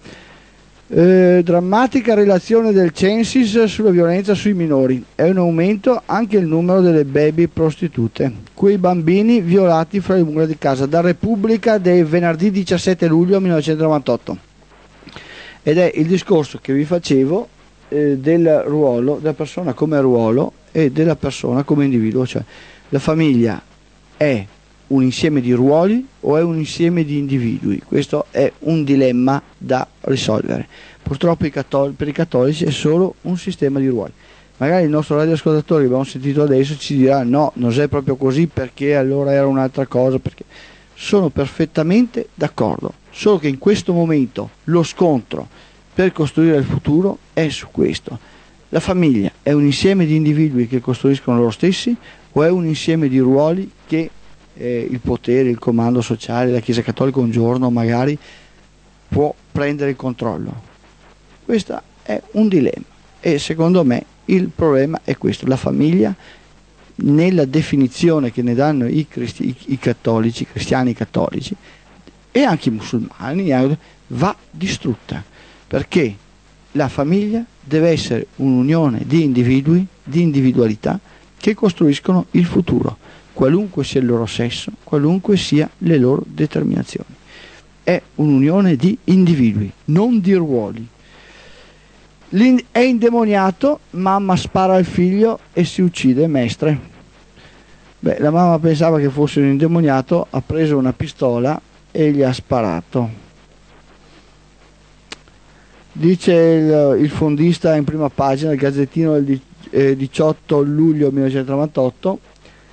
Drammatica relazione del Censis sulla violenza sui minori. È in aumento anche il numero delle baby prostitute, quei bambini violati fra le mura di casa. Da Repubblica del venerdì 17 luglio 1998. Ed è il discorso che vi facevo del ruolo della persona come ruolo e della persona come individuo, cioè la famiglia è un insieme di ruoli o è un insieme di individui? Questo è un dilemma da risolvere. Purtroppo per i cattolici è solo un sistema di ruoli. Magari il nostro radioascoltatore che abbiamo sentito adesso ci dirà no, non è proprio così, perché allora era un'altra cosa, perché sono perfettamente d'accordo, solo che in questo momento lo scontro per costruire il futuro è su questo. La famiglia è un insieme di individui che costruiscono loro stessi o è un insieme di ruoli che il potere, il comando sociale, la Chiesa Cattolica un giorno magari può prendere il controllo? Questo è un dilemma, e secondo me il problema è questo: la famiglia, nella definizione che ne danno i cattolici, i cristiani cattolici e anche i musulmani, va distrutta, perché la famiglia deve essere un'unione di individui, di individualità che costruiscono il futuro, qualunque sia il loro sesso, qualunque sia le loro determinazioni. È un'unione di individui, non di ruoli. È indemoniato, mamma spara al figlio e si uccide, mestre. La mamma pensava che fosse un indemoniato, ha preso una pistola e gli ha sparato. Dice il fondista in prima pagina, il Gazzettino del 18 luglio 1998,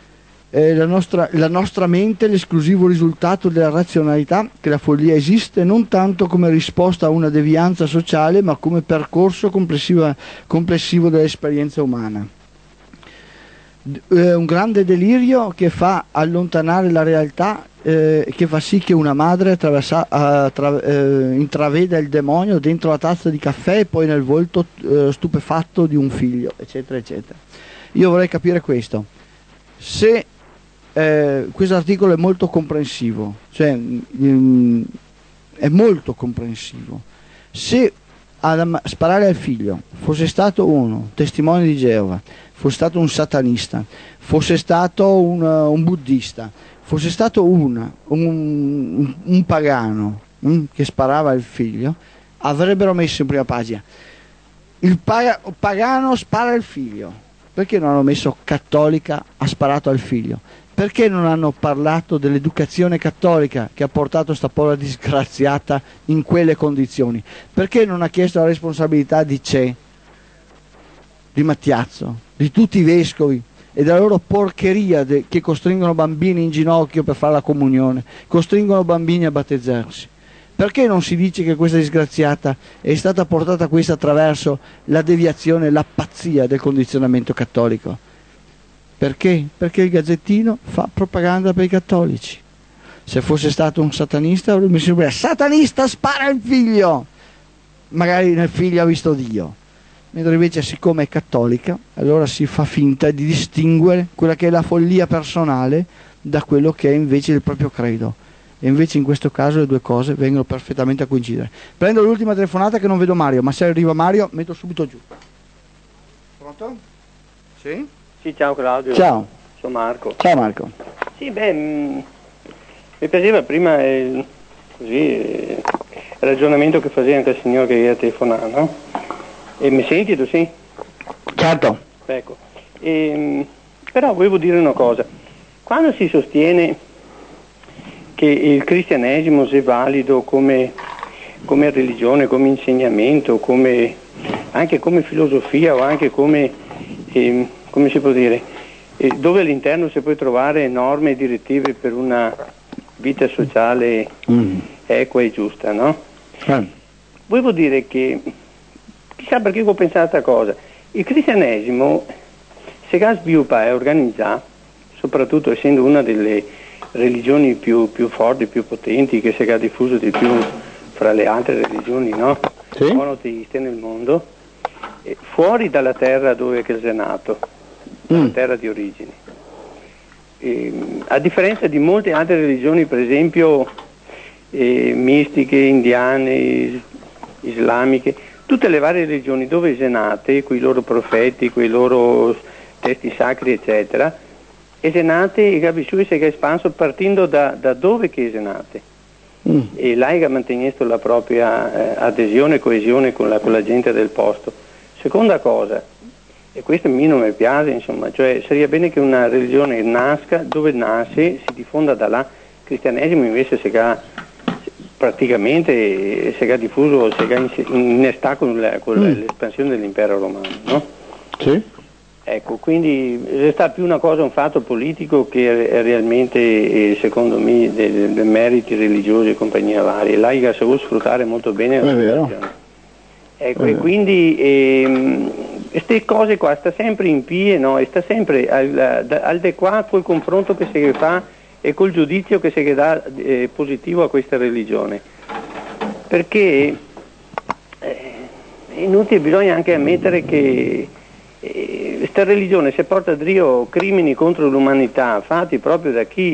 la nostra mente è l'esclusivo risultato della razionalità, che la follia esiste non tanto come risposta a una devianza sociale, ma come percorso complessivo dell'esperienza umana. Un grande delirio che fa allontanare la realtà, che fa sì che una madre intraveda il demonio dentro la tazza di caffè e poi nel volto stupefatto di un figlio, eccetera, eccetera. Io vorrei capire questo. Se questo articolo è molto comprensivo, cioè è molto comprensivo. Se a sparare al figlio fosse stato uno testimone di Geova, fosse stato un satanista, fosse stato un buddista, fosse stato un pagano che sparava al figlio, avrebbero messo in prima pagina il pagano spara al figlio. Perché non hanno messo cattolica ha sparato al figlio? Perché non hanno parlato dell'educazione cattolica che ha portato questa povera disgraziata in quelle condizioni? Perché non ha chiesto la responsabilità di CE, di Mattiazzo, di tutti i vescovi e della loro porcheria che costringono bambini in ginocchio per fare la comunione, costringono bambini a battezzarsi? Perché non si dice che questa disgraziata è stata portata a questo attraverso la deviazione, la pazzia del condizionamento cattolico? Perché? Perché il Gazzettino fa propaganda per i cattolici. Se fosse stato un satanista avrebbe messo in satanista spara il figlio, magari nel figlio ha visto Dio, mentre invece siccome è cattolica allora si fa finta di distinguere quella che è la follia personale da quello che è invece il proprio credo, e invece in questo caso le due cose vengono perfettamente a coincidere. Prendo l'ultima telefonata che non vedo Mario, ma se arriva Mario metto subito giù. Pronto? Sì? Sì, ciao Claudio. Ciao. Sono Marco. Ciao Marco. Sì, mi piaceva prima così ragionamento che faceva anche il signore che ieri telefonava, no? E mi senti tu, sì? Certo. Ecco. Però volevo dire una cosa. Quando si sostiene che il cristianesimo sia valido come religione, come insegnamento, anche come filosofia o anche come si può dire, dove all'interno si può trovare norme e direttive per una vita sociale equa e giusta, no? Volevo dire che, chissà perché ho pensato a questa cosa, il cristianesimo si sviluppa e organizza, soprattutto essendo una delle religioni più forti, più potenti, che si è diffuso di più fra le altre religioni, no? Sì. Monoteiste nel mondo, fuori dalla terra dove è nato, dalla terra di origine. A differenza di molte altre religioni, per esempio mistiche, indiane, islamiche, tutte le varie religioni dove è nate, con i loro profeti, con i loro testi sacri, eccetera, è nate e capisci si è espanso partendo da dove che è nate. E l'AIGA mantenendo la propria adesione e coesione con la gente del posto. Seconda cosa, e questo a me non mi piace, insomma, cioè sarebbe bene che una religione nasca dove nasce, si diffonda da là. Il cristianesimo invece praticamente si è diffuso, si è innestato con l'espansione dell'impero romano, no? Sì. Ecco, quindi resta più una cosa, un fatto politico che è realmente, secondo me, dei meriti religiosi e compagnia varie. L'AIGA sa sfruttare molto bene la situazione. Ecco, e quindi queste cose qua sta sempre in pie, no? E sta sempre al di qua col confronto che si fa e col giudizio che si dà positivo a questa religione. Perché è inutile, bisogna anche ammettere che questa religione si porta a Dio crimini contro l'umanità fatti proprio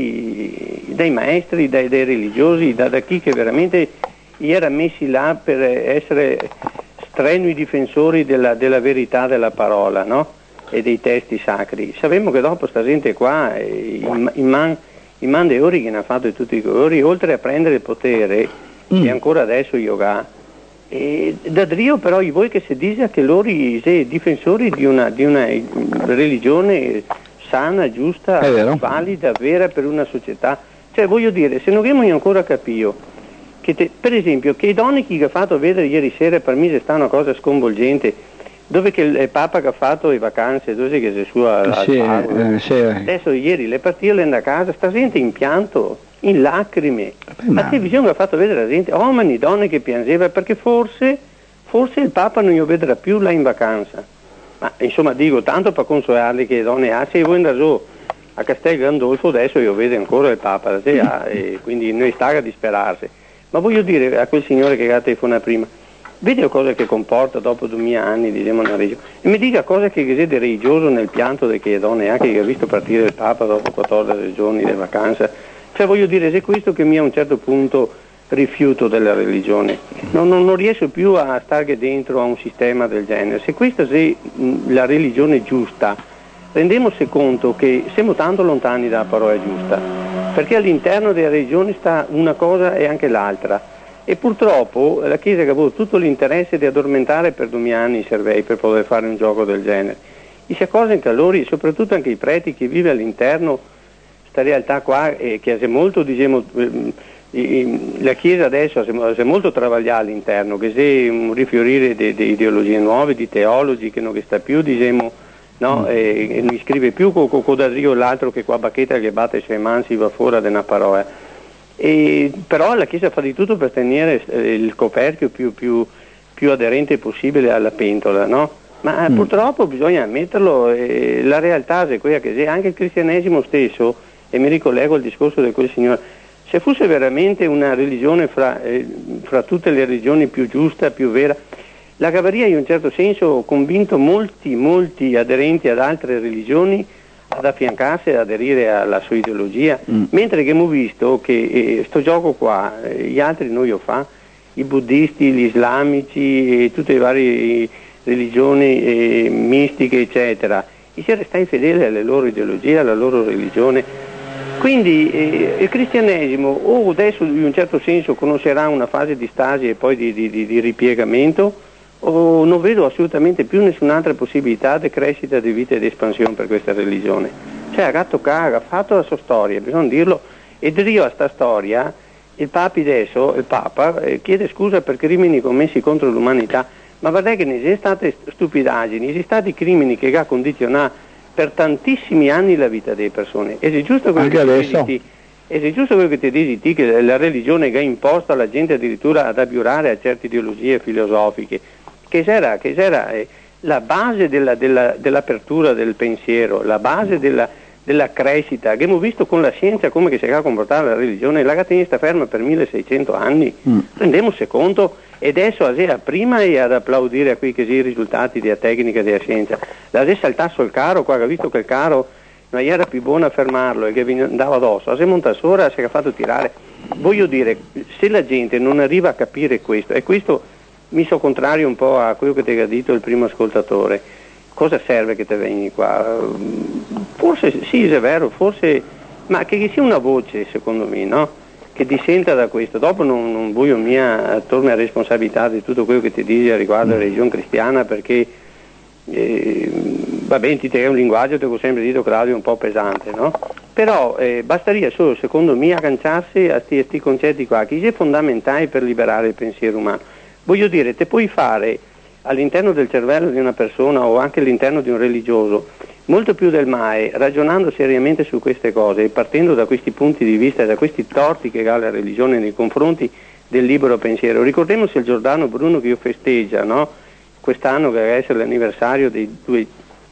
dai maestri, dai religiosi, da chi che veramente era messi là per essere strenui difensori della verità della parola, no? E dei testi sacri. Sappiamo che dopo sta gente qua, i man de ori che ne ha fatto di tutti i colori, oltre a prendere il potere, e ancora adesso yoga, e da Dio però voi che si dice che loro siete difensori di una religione sana, giusta, valida, vera per una società. Cioè voglio dire, se non abbiamo ancora capito che per esempio che i donne che ha fatto vedere ieri sera per me sta una cosa sconvolgente, dove che il Papa che ha fatto le vacanze, dove che è sua adesso ieri le partite le a casa, sta gente in pianto, in lacrime. La televisione ha fatto vedere la gente, uomini, donne che piangeva perché forse il Papa non lo vedrà più là in vacanza. Ma insomma dico, tanto per consolarli che le donne se voi andate a Castel Gandolfo adesso io vedo ancora il Papa e quindi noi sta a disperarsi. Ma voglio dire a quel signore che ha telefonato prima, vedi cosa che comporta dopo 2000 anni, diciamo, una religione, e mi dica cosa che è religioso nel pianto che le donne anche che ha visto partire il Papa dopo 14 giorni di vacanza. Cioè voglio dire, se questo che mi a un certo punto rifiuto della religione, non riesco più a stare dentro a un sistema del genere. Se questa è la religione giusta, rendiamoci conto che siamo tanto lontani dalla parola giusta, perché all'interno della religione sta una cosa e anche l'altra. E purtroppo la Chiesa ha avuto tutto l'interesse di addormentare per 2 anni i servei per poter fare un gioco del genere. E si accorge che loro, soprattutto anche i preti che vivono all'interno questa realtà qua, che è molto, diciamo, la Chiesa adesso è molto travagliata all'interno, che c'è un rifiorire di ideologie nuove, di teologi che non sta più, diciamo, no? E non scrive più con da Dio l'altro che qua bacchetta che batte i suoi mani si va fuori da una parola. Però la Chiesa fa di tutto per tenere il coperchio più aderente possibile alla pentola, no? Ma purtroppo bisogna ammetterlo, la realtà è quella che è, anche il cristianesimo stesso, e mi ricollego al discorso di quel signore, se fosse veramente una religione fra tutte le religioni più giusta, più vera, la Cavaria in un certo senso convinto molti aderenti ad altre religioni ad affiancarsi e ad aderire alla sua ideologia, mentre che abbiamo visto che sto gioco qua, gli altri non lo fa, i buddisti, gli islamici, tutte le varie religioni mistiche, eccetera, e si resta infedele alle loro ideologie, alla loro religione, Quindi il cristianesimo o adesso in un certo senso conoscerà una fase di stasi e poi di ripiegamento, o non vedo assolutamente più nessun'altra possibilità di crescita, di vita e di espansione per questa religione. Cioè, a gatto caga, ha fatto la sua storia, bisogna dirlo, e Dio a sta storia, il Papa adesso, chiede scusa per crimini commessi contro l'umanità, ma guardate che ne sono state stupidaggini, sono stati crimini che ha condizionato per tantissimi anni la vita delle persone. Ed è giusto quello che ti dici, che la religione che ha imposto alla gente addirittura ad abiurare a certe ideologie filosofiche, che era la base dell'apertura del pensiero, la base della crescita, che abbiamo visto con la scienza come che si è comportata la religione, la catena sta ferma per 1600 anni, rendiamoci conto, e adesso a prima e ad applaudire a quei che sono i risultati della tecnica e della scienza, adesso il tasso al caro, qua ha visto che il caro non era più buono a fermarlo e che vi andava addosso, si è montato ora, si è fatto tirare. Voglio dire, se la gente non arriva a capire questo, e questo mi so contrario un po' a quello che ti ha detto il primo ascoltatore, cosa serve che te vengi qua? Forse sì, è vero, forse, ma che sia una voce, secondo me, no? Che dissenta da questo. Dopo non voglio mia torni a responsabilità di tutto quello che ti dice riguardo la religione cristiana, perché va bene, ti è un linguaggio, ti ho sempre detto, Claudio, un po' pesante, no? Però basteria solo, secondo me, agganciarsi a questi concetti qua, che sono fondamentali per liberare il pensiero umano. Voglio dire, te puoi fare all'interno del cervello di una persona o anche all'interno di un religioso molto più del mai, ragionando seriamente su queste cose e partendo da questi punti di vista e da questi torti che ha la religione nei confronti del libero pensiero. Ricordiamoci il Giordano Bruno che io festeggia, no? Quest'anno che deve essere l'anniversario dei due.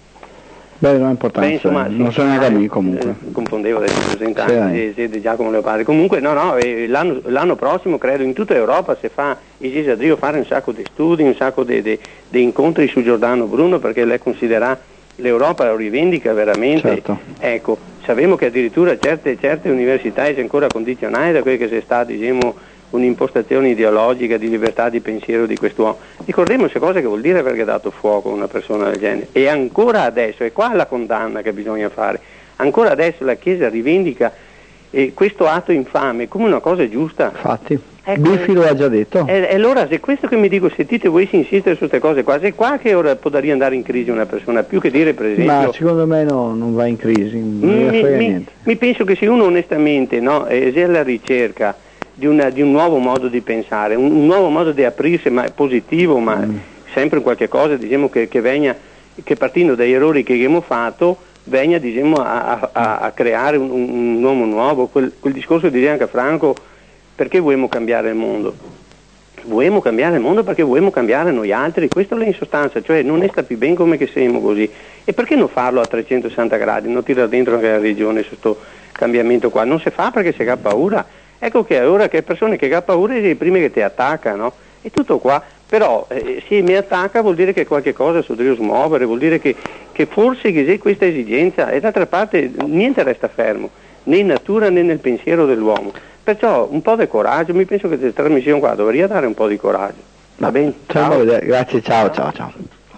Beh, non è importante, insomma, non sono neanche amico comunque. Confondevo dei rappresentanti di Giacomo Leopardi. Comunque l'anno prossimo credo in tutta Europa si fa il fare un sacco di studi, un sacco di incontri su Giordano Bruno, perché lei considera l'Europa, lo rivendica veramente. Certo. Ecco, sappiamo che addirittura certe università sono ancora condizionate da quelle che sia stata, diciamo, un'impostazione ideologica di libertà di pensiero di quest'uomo. Ricordiamoci cosa che vuol dire perché ha dato fuoco a una persona del genere. E ancora adesso, e qua è la condanna che bisogna fare, ancora adesso la Chiesa rivendica questo atto infame come una cosa giusta. Infatti, ecco, Biffi lo ha già detto. E allora se questo che mi dico, sentite voi si insistere su queste cose qua, se qua che ora potrebbe andare in crisi una persona, più che dire per esempio. Ma secondo me non va in crisi, non frega niente. Mi penso che se uno onestamente è alla ricerca di un nuovo modo di pensare, un nuovo modo di aprirsi, ma positivo, ma sempre in qualche cosa, diciamo, che partendo dagli errori che abbiamo fatto, venga, diciamo, a creare un uomo nuovo. Quel discorso di anche Franco, perché vogliamo cambiare il mondo? Vogliamo cambiare il mondo perché vogliamo cambiare noi altri, questo è in sostanza, cioè non ne sta più bene come che siamo così. E perché non farlo a 360 gradi, non tirare dentro anche la regione su questo cambiamento qua? Non si fa perché si ha paura. Ecco che ora che persone che ha paura sono le prime che ti attaccano, è tutto qua. Però se mi attacca vuol dire che qualche cosa si deve smuovere, vuol dire che forse c'è questa esigenza, e d'altra parte niente resta fermo, né in natura né nel pensiero dell'uomo. Perciò un po' di coraggio, mi penso che questa trasmissione qua dovrebbe dare un po' di coraggio. Va bene? Ciao. Grazie, ciao.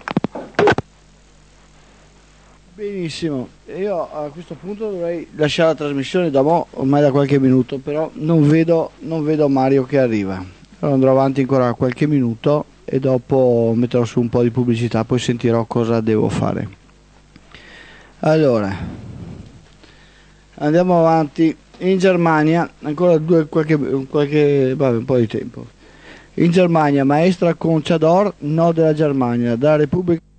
Benissimo, io a questo punto dovrei lasciare la trasmissione ormai da qualche minuto, però non vedo Mario che arriva. Allora andrò avanti ancora qualche minuto e dopo metterò su un po' di pubblicità, poi sentirò cosa devo fare. Allora, andiamo avanti. In Germania, ancora un po' di tempo. In Germania, maestra Concia d'Or, no della Germania, dalla Repubblica